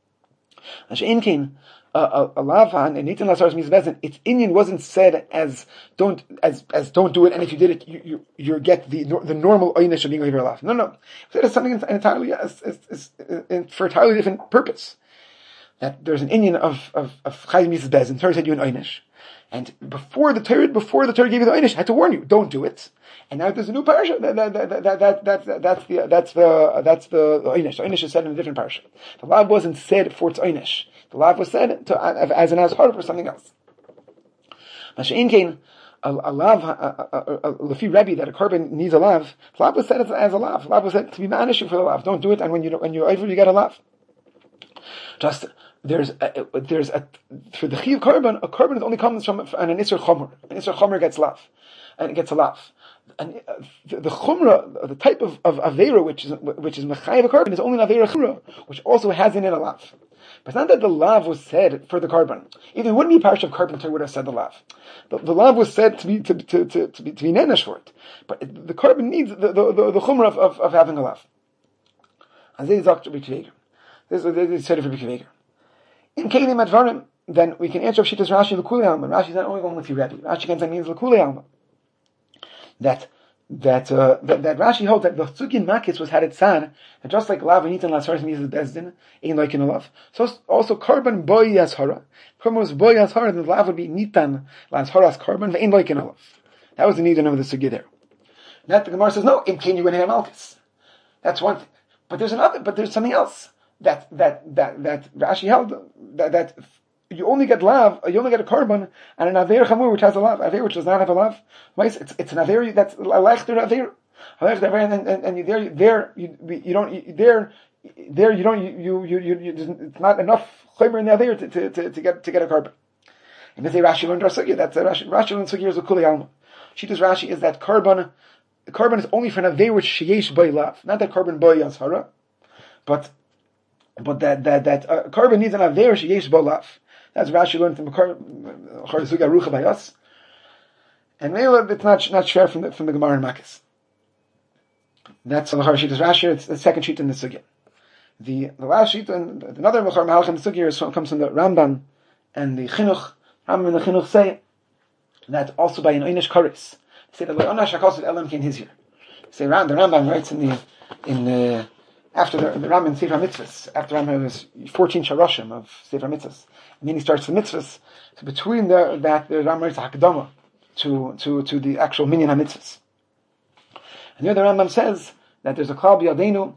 And she'in came. Uh, a, a lavan and nitin lasaras mizbezen. Its inyan wasn't said as don't as as don't do it, and if you did it, you you, you get the the normal einish of being over lav. No, no, it said as something entirely as, as, as, as, for a entirely different purpose. That there's an inyan of of of chayim mizbezen. Torah said you an einish, and before the Torah before the Torah gave you the einish, I had to warn you, don't do it. And now there's a new parasha. That that that that, that, that, that that's the that's the that's the einish. The einish is said in a different parasha. The lav wasn't said for its einish. The lav was said to, as an azhar for something else. Masha'in kain, a lav, lefi Rebbe, that a carbon needs a lav. The lav was said as, as a lav. The lav was said to be manishing for the lav. Don't do it, and when you when you're over, you get a lav. Just there's a, there's a for the chiv carbon, a carbon only comes from an isser chomer. An isser chomer gets lav, and it gets a lav. And uh, the, the chumrah, the type of of avera which is which is mechayev a carbon is only an avera chumrah, which also has in it a lav. But it's not that the lav was said for the carbon. Even it wouldn't be parish of carbon Torah would have said the lav. The, the lav was said to be to to to, to be to be nenesh for it. But it, the carbon needs the the the, the chumrah of, of, of having a lav. And this is Doctor B'Kiveger. This is said for B'Kiveger. In Keilim Advarim, then we can answer of Shittas Rashi L'Kulei Alma. Rashi is not only going with you Rebbe. Rashi can say means L'Kulei Alma. That that, uh, that that Rashi holds that the Tzugin Makis was had its son, and just like lav and itan lasaras means the bezdin, ain't like in a lav. So also carbon boy yashara. Carbon was boy yashara, and the lav would be nitan lasaras carbon, ain't like in a lav. That was the need of the sugi there. That the Gemara says no, in Ken you and Malchus. That's one thing. But there's another. But there's something else that that that that Rashi held that that. You only get lav, you only get a carbon, and an aver chamur which has a lav, aver which does not have a lav. It's it's an aver that's a leichter aver, a leichter aver, and and, and you, there there you you don't you, there there you don't you you you, you it's not enough chaymer in the aver to, to to to get to get a carbon. And if they Rashi learned Rashi, that's a Rashi Rashi learned Sugi is a Kulei Alma. Shittas Rashi is that carbon, the carbon is only for an aver which sheyesh by lav, not that carbon by yashara, but but that that that uh, carbon needs an aver sheyesh by lav. That's Rashi learned from Charizuga Rucha by us, and maybe it's not not share from the from the Gemara and Makis. That's the Char Shittas Rashi. It's the second sheet in the Sugya. The the last sheet and another Mechar Mahalach in the Sugya comes from the Rambam and the Chinuch. Rambam and the Chinuch say that also by an Einish Karis. They say that Le'onash Hakasul Elam Ken Hizir. Say the Rambam writes in the in the after the, the Rambam Sefer Mitzvahs, after Rambam there's fourteen Sharoshim of Sefer Mitzvahs. And then he starts the mitzvahs. So between the, that, there's Rambam writes a Hakdama to, to, to the actual minyan ha-mitzvahs. And here the Rambam says that there's a klal b'yadeinu.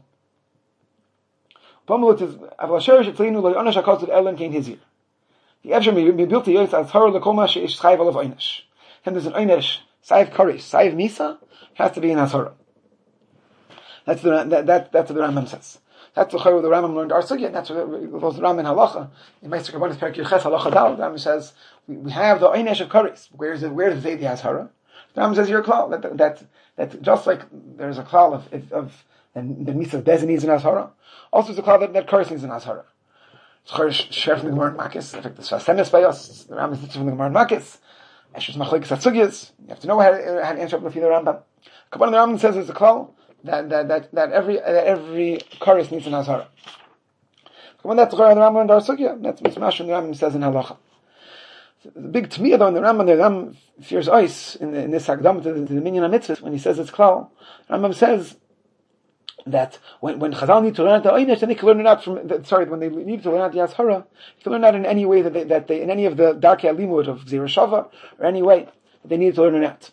Pomelut is, Aval asher shetzleinu lo yonash hakatzud elam kein hizir. The Evsher mibilti yoytz az hara lekoma she'ish chayv olav oynesh. And there's an oynesh, saiv karish, saiv misa, has to be in Hazara. That's the, that, that, that's what the Rambam says. That's the Chayr the Rambam learned our sugya. That's what was the Rambam in Halacha. In Meister Karbonis Perak Yerches Halacha Dal, the Rambam says we, we have the Einesh of Karis. Where is it? Where does it say the Hazara? The Rambam says you're a klal that, that that just like there's a klal of of and the mitzvah designates an Hazara. Also, there's a klal that that Karis is an Hazara. Share from the Gemara in Makis. In fact, the Svasemis by us. The Rambam is from the Gemara in Makis. Eshes Machlekes Hatzugiyas. You have to know how to, how to answer up with the Rambam. Kabbalah the Rambam says there's a klal that that that that every that every chorus needs an azhara. Kabbalah that's the Rambam in Dar Sugya. That's what Mashma the Rambam says in Halacha. The big tmiyah though in the Rambam, the Rambam fears ice in, the, in this Hagdama to the, to the Minyan HaMitzvah when he says it's klal. Rambam says that when when Chazal need to learn out the Einish, then they can learn it out from the, sorry when they need to learn out the Azhara, they can learn out in any way that they that they in any of the Darkei Alimut of Zera Shava or any way that they need to learn it out.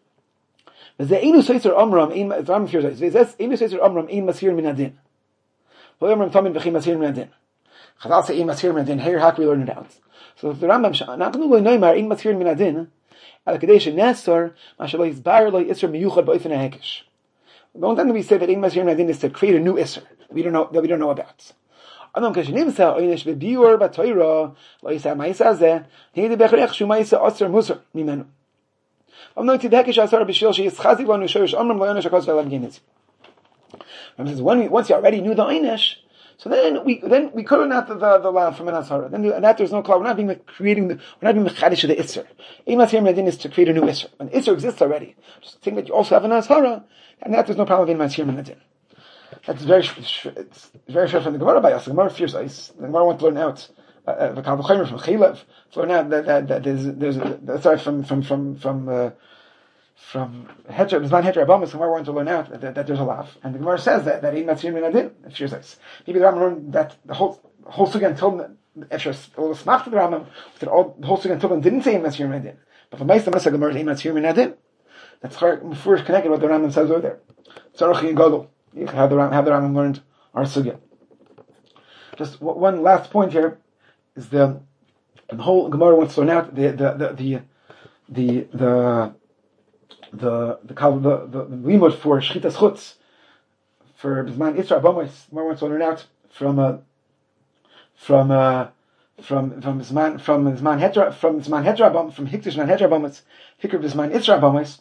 The Einu Seiser Amram in Rambam fears ice. This Einu Seiser Amram in Masir Min Adin. Lo Amram Tamin B'Chim Masir Min Adin. Chazal say in Masir Min Adin. Here how can we learn it out? So if the Rambam not going to know in Masir Min Adin, al Kadesh Nesor Mashallah is Bar Lo Yisr Miyuchad Ba'Ofen HaHekesh. The only time that we say that in Masir Min Adin is to create a new Isser that we don't know that we don't know about. Adam Kashinim Sa Oynish Bebiur Batoira Lo Yisa Ma'isa Zeh Hei De Bechrech Shu Ma'isa Osir Musar Mimenu. I'm not to the Hekesh Asar B'Shil She is Chazik Lo Nushoyish Amram Lo Yonesh HaKos Ve'Elav Geniz. Rambam says when we, once you already knew the Oynish, so then we then we couldn't have the the, the lav from an asara. Then and that there's no cloud. We're not being like creating the we're not being mechadish of the isser. Imas here medin is to create a new isser. When isser exists already, just think that you also have an asara, and that there's no problem with imas here medin. That's very it's very short from the Gemara by us. The Gemara fears ice. The Gemara wants to learn out uh, the Kal V'Chomer from Chilev. To learn out that that, that there's there's uh, sorry from from from from. Uh, From Hetra, Bisman Hetra Abamas, the Gemara wanted to learn out that, that, that there's a lav, and the Gemara says that that ain't Matzir Min Adin. If she says, maybe the Rambam learned that the whole the whole sugi until if she was a little smacked to the Rambam, that all the whole sugi until then didn't say ain't Matzir Min Adin. But for Meister Mesa Gemara ain't Matzir Min Adin. That's first connected what the Rambam says over there. Tzarach and Gadol. You can have the Rambam, have the Rambam learned our sugya. Just one last point here is the the whole Gemara wants to learn out the the the the the, the the the the the, the limud for shchitas chutz for Bisman Isra Abomis. More wants to learn out from uh, from uh, from from Bisman from Bisman Hetra from Bisman Hetra Abom from Hiktish Man Hetra Abomis Hikr Bisman Isra Abomis.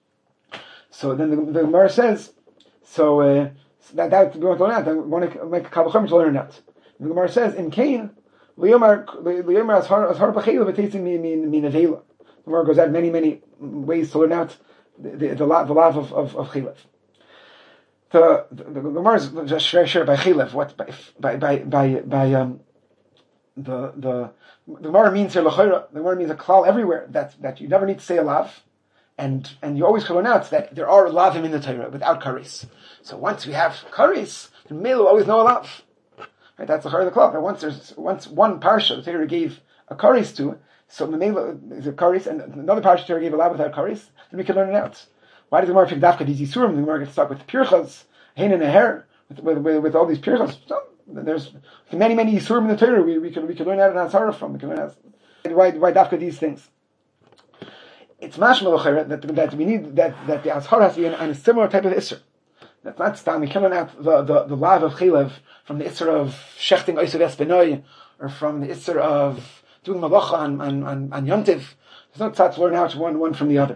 So then the, the Gemara says so uh, that that we want to learn out. I want to make a kavachim to learn out. The Gemara says in Cain liyomar liyomar as har as har b'chayil v'teitzin min min min avela. The Gemara goes out many many ways to learn out the the, the, the lav of of, of Chilev. The the, the Gemara is just share share by Chilev. What by by by by, by um the the the Gemara means here l'chayra. The Gemara means a klal everywhere that that you never need to say a lav, and and you always can learn out that there are lavim in the Torah without karis. So once we have karis, then Melo always know a lav. Right? That's the chayra of the klal. Now once there's once one parsha the Torah gave a karis to. So the Mela is a karis, and another parsha Torah gave a lav without karis, then we can learn it out. Why does the Gemara pick dafka these yisurim? The Gemara gets stuck with pirchas, hein and a hair, with, with, with, with all these pirchas. So there's many many yisurim in the Torah. We, we can we can learn out an asara from. We can learn out why why dafka these things. It's mashma that that we need that that the asara has to be in, in a similar type of isser. That's not stam. We can learn out the the, the lav of chilev from the isser of shechting oisav espenoy, or from the isser of doing malacha on on on, on yontiv. There's no tzad to learn out one one from the other.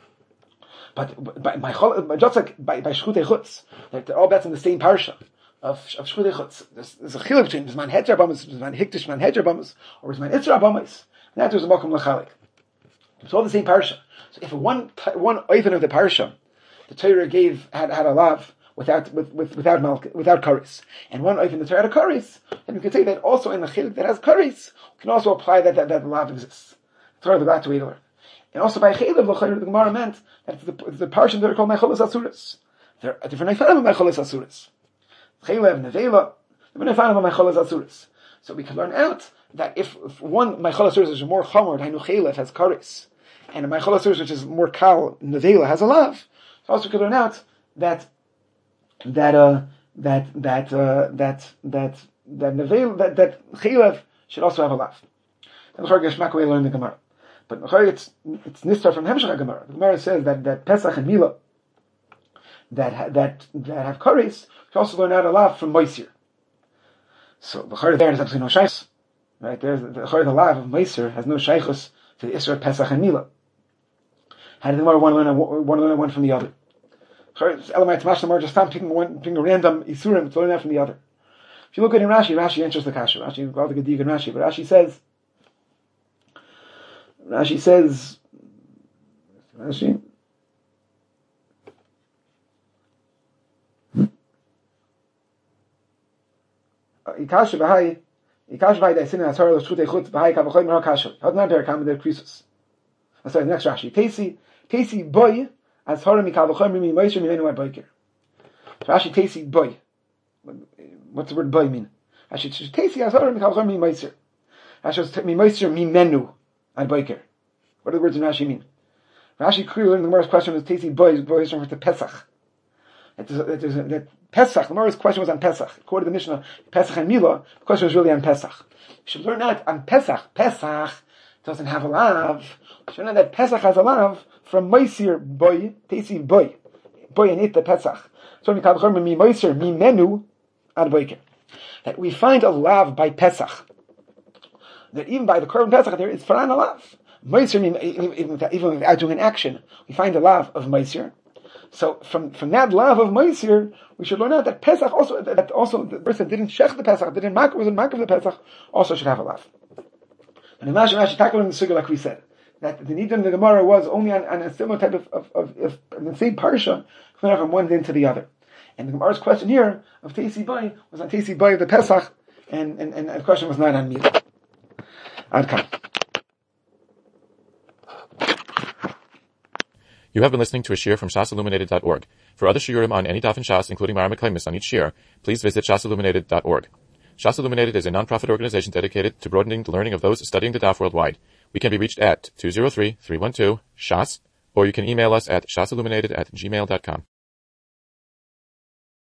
But by, by just like by by shchutei chutz, like they're all bets in the same parsha of of shchutei chutz. There's, there's a chiluk between Bisman Hetra Abamis, Bisman Hiktish Man Hetra Abamis, or Bisman Isra Abamis, and that was a makom lechalik. It's all the same parsha. So if one one oifen of the parsha, the Torah gave had had a lav without with, with without malk, without karis, and one oifen the Torah had a karis, then we can say that also in the chiluk that has karis, we can also apply that that, that the lav exists. The Torah the glad way to learn. And also by chaylev l'chaylev the Gemara meant that it's the, it's the parsha that are called mecholas asuras. There are different neifanim of mecholas asuras. Chaylev nevela, different neifanim of mecholas asuras. So we can learn out that if, if one mecholas asuras is more chomer, hainu chaylev has karis, and a mecholas asuras which is more kal nevela has a lav. So also we can learn out that that uh that that uh that that that nevela that that chaylev should also have a lav. And the Chorgesh way learn the Gemara. But it's it's nistar from Hemshech Gemara. The Gemara says that, that Pesach and Mila that that that have kares can also learn out a lot from Moisir. So the Chorah there is absolutely no shaychus, right? There's the Chorah the lav of Moisir has no shaychus to the Isra of Pesach and Mila. How did the Gemara want to learn one learn one from the other? Elamai Tamash the Gemara just found picking one picking a random Isurim to learn out from the other. If you look at in Rashi, Rashi answers the kasha. Rashi, rather good dig in Rashi, but Rashi says, Rashi says, Rashi, Ikasha v'hai, Ikasha v'hai da'asin ha'asar l'shchut eichut v'hai kavachoy m'ra kasha. How do not bear common their krisus? Sorry, next Rashi. Tesi, Tesi boy, as hara mikavachoy m'mi moisher m'menu ad boiker. Rashi, Tesi boy. What's the word boy mean? Rashi, Tesi as hara mikavachoy m'mi moisher. Rashi, m'mi moisher m'menu ad boiker. What do the words in Rashi mean? Rashi clearly learned the Gemara's question was Tesi boy, boy is referring to Pesach. That, that, that, that Pesach, the Gemara's question was on Pesach. According to the Mishnah, Pesach and Milah, the question was really on Pesach. You should learn that on Pesach. Pesach doesn't have a lav. You should learn that Pesach has a lav from Moisir boy, Tesi boy. Boy and it the Pesach. So mi kalchor mi Moisir mi menu ad boiker. That we find a lav by Pesach. That even by the Korban Pesach there is faran a lav. Moisir, even, even without doing an action, we find a lav of Moisir. So from, from that lav of Moisir, we should learn out that Pesach also, that also the person that didn't shech the Pesach, didn't mark, wasn't mark of the Pesach, also should have a lav. And Rashi Rashi tackled in the sugar like we said, that the need in the Gemara was only on, on a similar type of, of, of, of, of the same parsha, from one day to the other. And the Gemara's question here of Tesi Boy was on Tesi Boy of the Pesach, and, and, and the question was not on Milah. Adkan. You have been listening to a shiur from shas illuminated dot org. For other shiurim on any daf in Shas, including Mareh Mekaymis on each shiur, please visit shas illuminated dot org. Shas Illuminated is a non-profit organization dedicated to broadening the learning of those studying the daf worldwide. We can be reached at two zero three, three one two, shas, or you can email us at shasilluminated at gmail dot com.